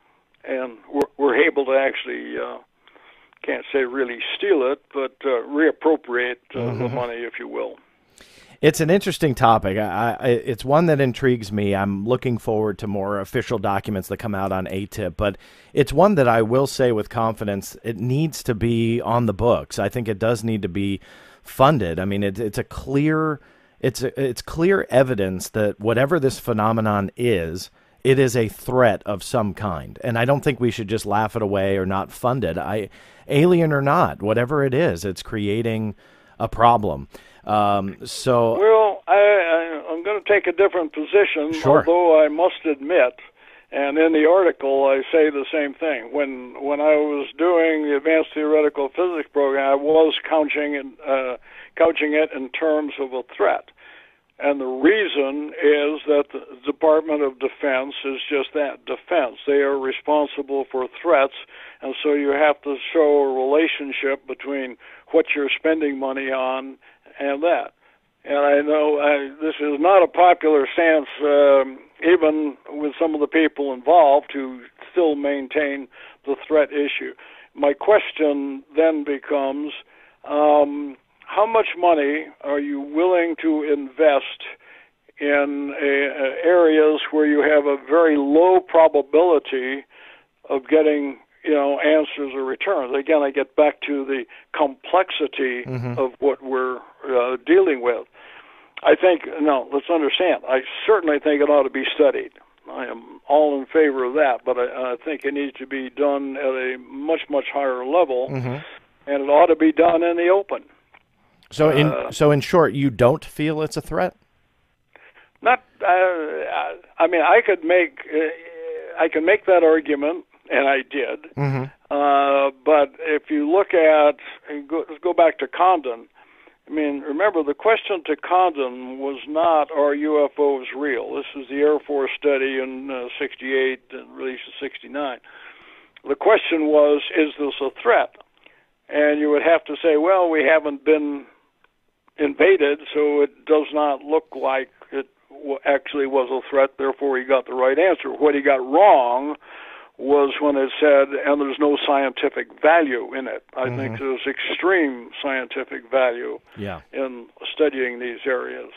and we're, we're able to actually uh, can't say really steal it, but uh, reappropriate uh, mm-hmm. the money, if you will. It's an interesting topic. I, I, it's one that intrigues me. I'm looking forward to more official documents that come out on A T I P, but it's one that I will say with confidence, it needs to be on the books. I think it does need to be funded. I mean, it, it's a clear, it's a, it's clear evidence that whatever this phenomenon is, it is a threat of some kind. And I don't think we should just laugh it away or not fund it. I, alien or not, whatever it is, it's creating a problem. Um, so, well, I, I, I'm going to take a different position, sure. although I must admit, and in the article I say the same thing. When when I was doing the Advanced Theoretical Physics program, I was couching it, uh, couching it in terms of a threat. And the reason is that the Department of Defense is just that, defense. They are responsible for threats, and so you have to show a relationship between what you're spending money on and that. And I know I, this is not a popular stance, um, even with some of the people involved who still maintain the threat issue. My question then becomes, um, how much money are you willing to invest in a, uh, areas where you have a very low probability of getting, you know, answers or returns? Again, I get back to the complexity mm-hmm. of what we're uh, dealing with. I think, no, let's understand, I certainly think it ought to be studied. I am all in favor of that, but I, I think it needs to be done at a much, much higher level, mm-hmm. and it ought to be done in the open. So, in uh, so in short, you don't feel it's a threat? Not, uh, I mean, I could make, uh, I can make that argument, and I did. Mm-hmm. Uh, but if you look at, and go, let's go back to Condon. I mean, remember, the question to Condon was not, are U F Os real? This is the Air Force study in uh, sixty-eight and released in sixty-nine. The question was, is this a threat? And you would have to say, well, we haven't been invaded, so it does not look like it actually was a threat, therefore he got the right answer. What he got wrong was when it said, and there's no scientific value in it. I mm-hmm. think there's extreme scientific value yeah. in studying these areas.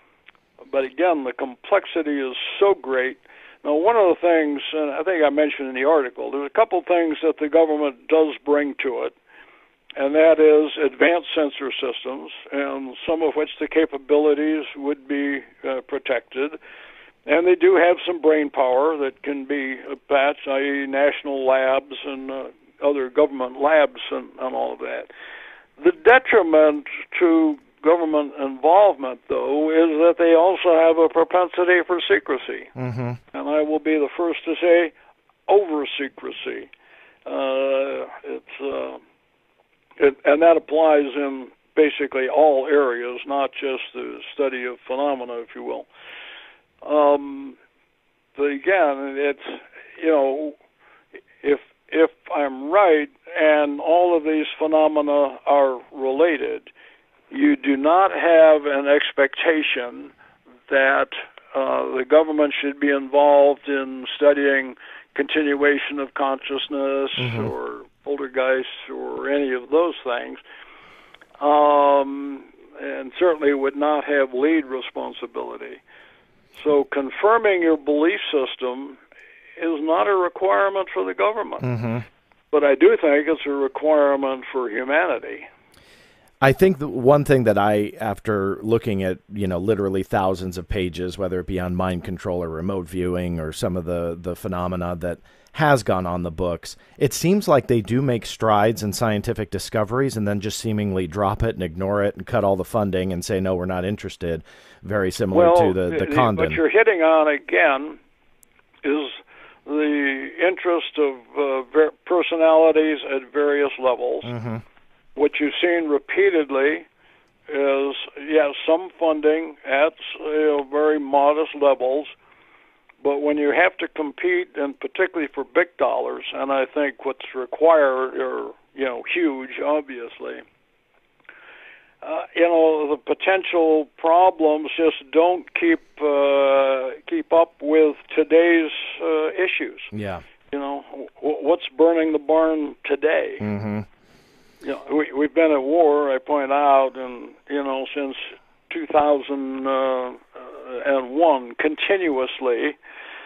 But again, the complexity is so great. Now, one of the things, and I think I mentioned in the article, there's a couple things that the government does bring to it, and that is advanced sensor systems, and some of which the capabilities would be uh, protected. And they do have some brain power that can be patched, that is national labs and uh, other government labs and, and all of that. The detriment to government involvement, though, is that they also have a propensity for secrecy. Mm-hmm. And I will be the first to say over-secrecy. Uh, it's, uh, it, and that applies in basically all areas, not just the study of phenomena, if you will. Um, but again, it's, you know, if if I'm right and all of these phenomena are related, you do not have an expectation that uh, the government should be involved in studying continuation of consciousness mm-hmm. or poltergeists or any of those things, um, and certainly would not have lead responsibility. So confirming your belief system is not a requirement for the government. Mm-hmm. But I do think it's a requirement for humanity. I think the one thing that I, after looking at, you know, literally thousands of pages, whether it be on mind control or remote viewing or some of the, the phenomena that has gone on the books, it seems like they do make strides in scientific discoveries and then just seemingly drop it and ignore it and cut all the funding and say, no, we're not interested. Very similar well, to the, the Condon. What you're hitting on again is the interest of uh, ver- personalities at various levels. Mm-hmm. What you've seen repeatedly is, yes, some funding at you know, very modest levels, but when you have to compete, and particularly for big dollars, and I think what's required are you know huge, obviously. Uh, you know the potential problems just don't keep uh, keep up with today's uh, issues. Yeah. You know w- what's burning the barn today. Mm-hmm. You know, we, we've been at war, I point out, and you know, since two thousand one, continuously.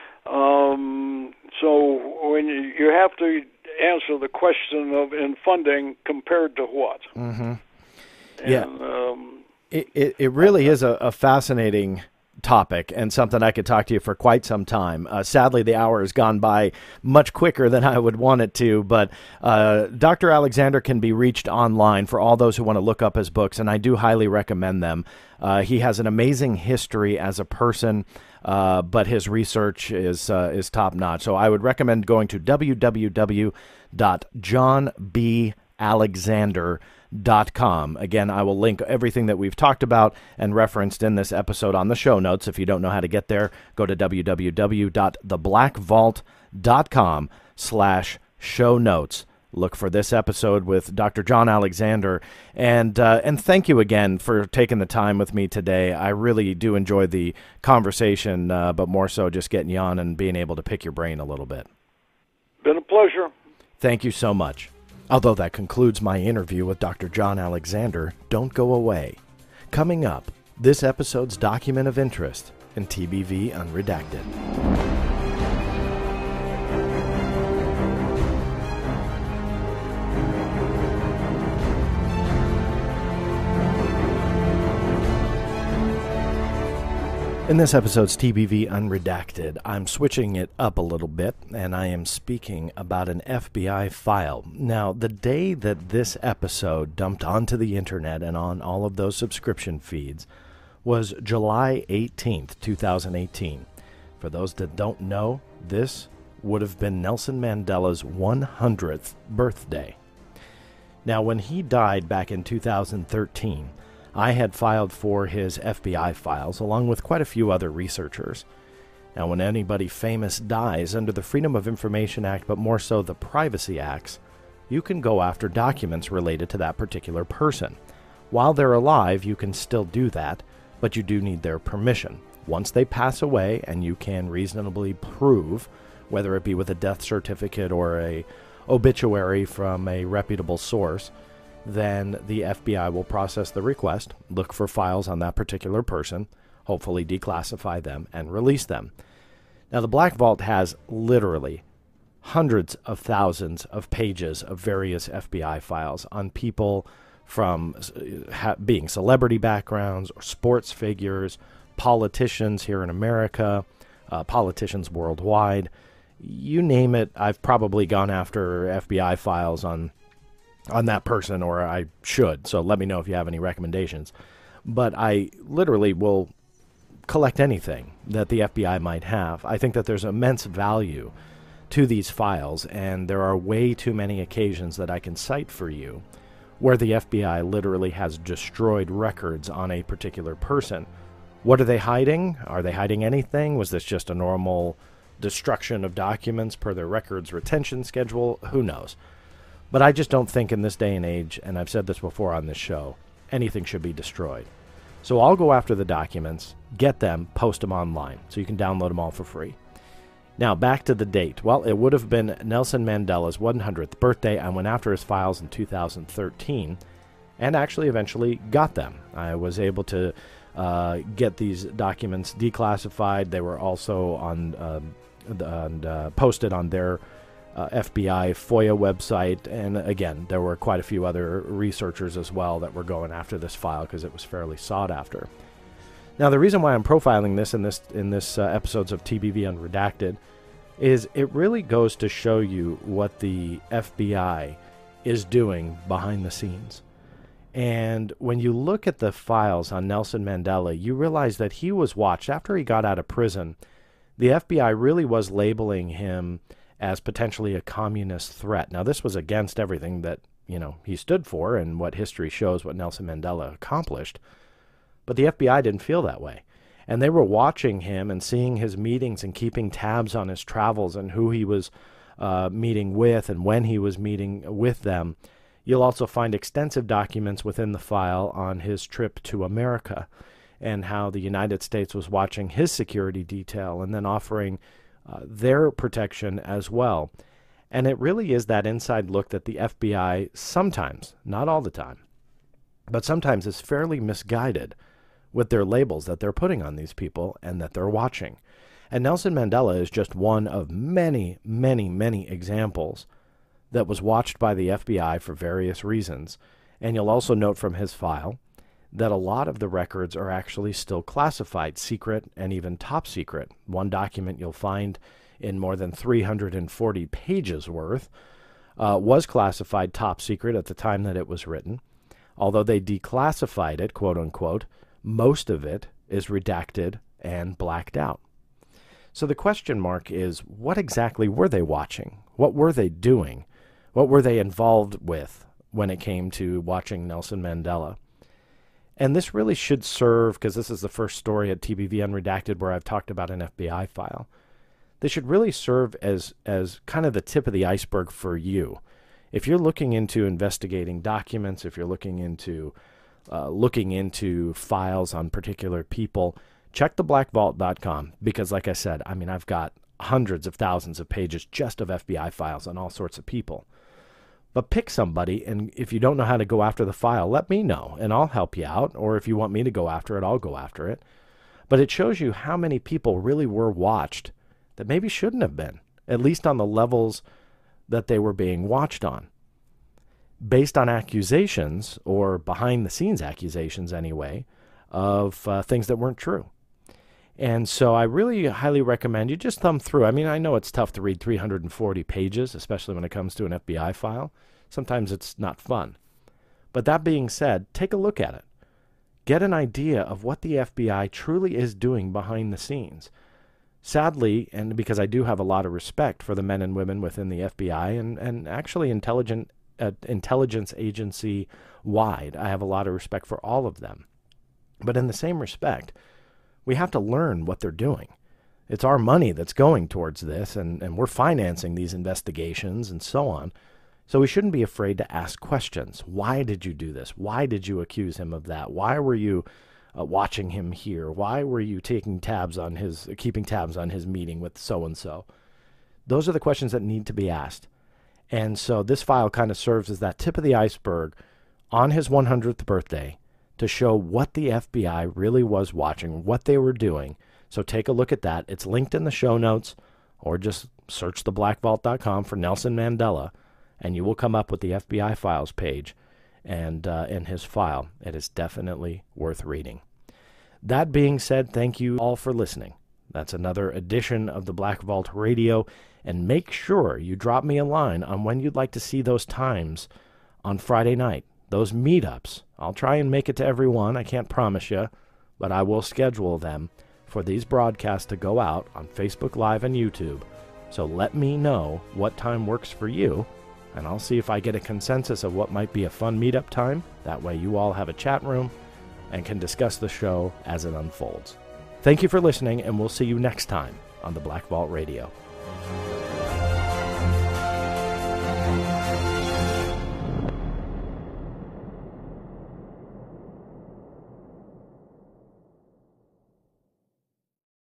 Um, so when you, you have to answer the question of in funding compared to what? Mm-hmm. And, yeah, um, it, it it really is a, a fascinating topic and something I could talk to you for quite some time. Uh, sadly, the hour has gone by much quicker than I would want it to, but uh, Doctor Alexander can be reached online for all those who want to look up his books, and I do highly recommend them. Uh, he has an amazing history as a person, uh, but his research is uh, is top-notch. So I would recommend going to w w w dot john b alexander dot com. Again, I will link everything that we've talked about and referenced in this episode on the show notes. If you don't know how to get there, go to w w w dot the black vault dot com slash show notes. Look for this episode with Doctor John Alexander. And uh, and thank you again for taking the time with me today. I really do enjoy the conversation, uh, but more so just getting you on and being able to pick your brain a little bit. Been a pleasure. Thank you so much. Although that concludes my interview with Doctor John Alexander, don't go away. Coming up, this episode's document of interest in T B V Unredacted. In this episode's T B V Unredacted, I'm switching it up a little bit, and I am speaking about an F B I file. Now, the day that this episode dumped onto the internet and on all of those subscription feeds was July eighteenth, twenty eighteen. For those that don't know, this would have been Nelson Mandela's one hundredth birthday. Now, when he died back in two thousand thirteen, I had filed for his F B I files, along with quite a few other researchers. Now, when anybody famous dies under the Freedom of Information Act, but more so the Privacy Acts, you can go after documents related to that particular person. While they're alive, you can still do that, but you do need their permission. Once they pass away, and you can reasonably prove, whether it be with a death certificate or a obituary from a reputable source, then the F B I will process the request, look for files on that particular person, hopefully declassify them, and release them. Now, the Black Vault has literally hundreds of thousands of pages of various F B I files on people from ha- being celebrity backgrounds or sports figures, politicians here in America, uh, politicians worldwide. You name it, I've probably gone after F B I files on on that person, or I should. So let me know if you have any recommendations. but I literally will collect anything that the F B I might have. I think that there's immense value to these files, and there are way too many occasions that I can cite for you where the F B I literally has destroyed records on a particular person. What are they hiding? Are they hiding anything? Was this just a normal destruction of documents per their records retention schedule? Who knows? But I just don't think in this day and age, and I've said this before on this show, anything should be destroyed. So I'll go after the documents, get them, post them online, so you can download them all for free. Now, back to the date. Well, it would have been Nelson Mandela's one hundredth birthday. I went after his files in two thousand thirteen and actually eventually got them. I was able to uh, get these documents declassified. They were also on, uh, on uh, posted on their uh, F B I FOIA website. And again, there were quite a few other researchers as well that were going after this file because it was fairly sought after. Now, the reason why I'm profiling this in this in this uh, episodes of T B V Unredacted is it really goes to show you what the F B I is doing behind the scenes. And when you look at the files on Nelson Mandela, you realize that he was watched after he got out of prison. The F B I really was labeling him as potentially a communist threat. Now, this was against everything that, you know, he stood for and what history shows what Nelson Mandela accomplished. But the F B I didn't feel that way. And they were watching him and seeing his meetings and keeping tabs on his travels and who he was uh, meeting with and when he was meeting with them. You'll also find extensive documents within the file on his trip to America and how the United States was watching his security detail and then offering uh, their protection as well. And it really is that inside look that the F B I sometimes, not all the time, but sometimes is fairly misguided with their labels that they're putting on these people and that they're watching. And Nelson Mandela is just one of many, many, many examples that was watched by the F B I for various reasons. And you'll also note from his file that a lot of the records are actually still classified, secret, and even top secret. One document you'll find in more than three hundred forty pages worth uh, was classified top secret at the time that it was written. Although they declassified it, quote unquote, most of it is redacted and blacked out. So the question mark is, what exactly were they watching? What were they doing? What were they involved with when it came to watching Nelson Mandela? And this really should serve, because this is the first story at T B V Unredacted where I've talked about an F B I file. This should really serve as, as kind of the tip of the iceberg for you. If you're looking into investigating documents, if you're looking into uh, looking into files on particular people, check the black vault dot com because, like I said, I mean, I've got hundreds of thousands of pages just of F B I files on all sorts of people. But pick somebody, and if you don't know how to go after the file, let me know, and I'll help you out. Or if you want me to go after it, I'll go after it. But it shows you how many people really were watched that maybe shouldn't have been, at least on the levels that they were being watched on, based on accusations, or behind-the-scenes accusations anyway, of uh, things that weren't true. And so I really highly recommend you just thumb through. I mean, I know it's tough to read three hundred forty pages, especially when it comes to an F B I file. Sometimes it's not fun. But that being said, take a look at it. Get an idea of what the F B I truly is doing behind the scenes. Sadly, and because I do have a lot of respect for the men and women within the F B I and, and actually intelligent uh, intelligence agency wide, I have a lot of respect for all of them. But in the same respect, we have to learn what they're doing. It's our money that's going towards this, and, and we're financing these investigations and so on. So we shouldn't be afraid to ask questions. Why did you do this? Why did you accuse him of that? Why were you uh, watching him here? Why were you taking tabs on his, keeping tabs on his meeting with so-and-so? Those are the questions that need to be asked. And so this file kind of serves as that tip of the iceberg on his one hundredth birthday to show what the F B I really was watching, what they were doing. So take a look at that. It's linked in the show notes, or just search the black vault dot com for Nelson Mandela, and you will come up with the F B I files page and uh, in his file. It is definitely worth reading. That being said, thank you all for listening. That's another edition of the Black Vault Radio, and make sure you drop me a line on when you'd like to see those times on Friday night, those meetups I'll try and make it to every one. I can't promise you, but I will schedule them for these broadcasts to go out on Facebook Live and YouTube. So let me know what time works for you, and I'll see if I get a consensus of what might be a fun meetup time. That way you all have a chat room and can discuss the show as it unfolds. Thank you for listening, and we'll see you next time on the Black Vault Radio.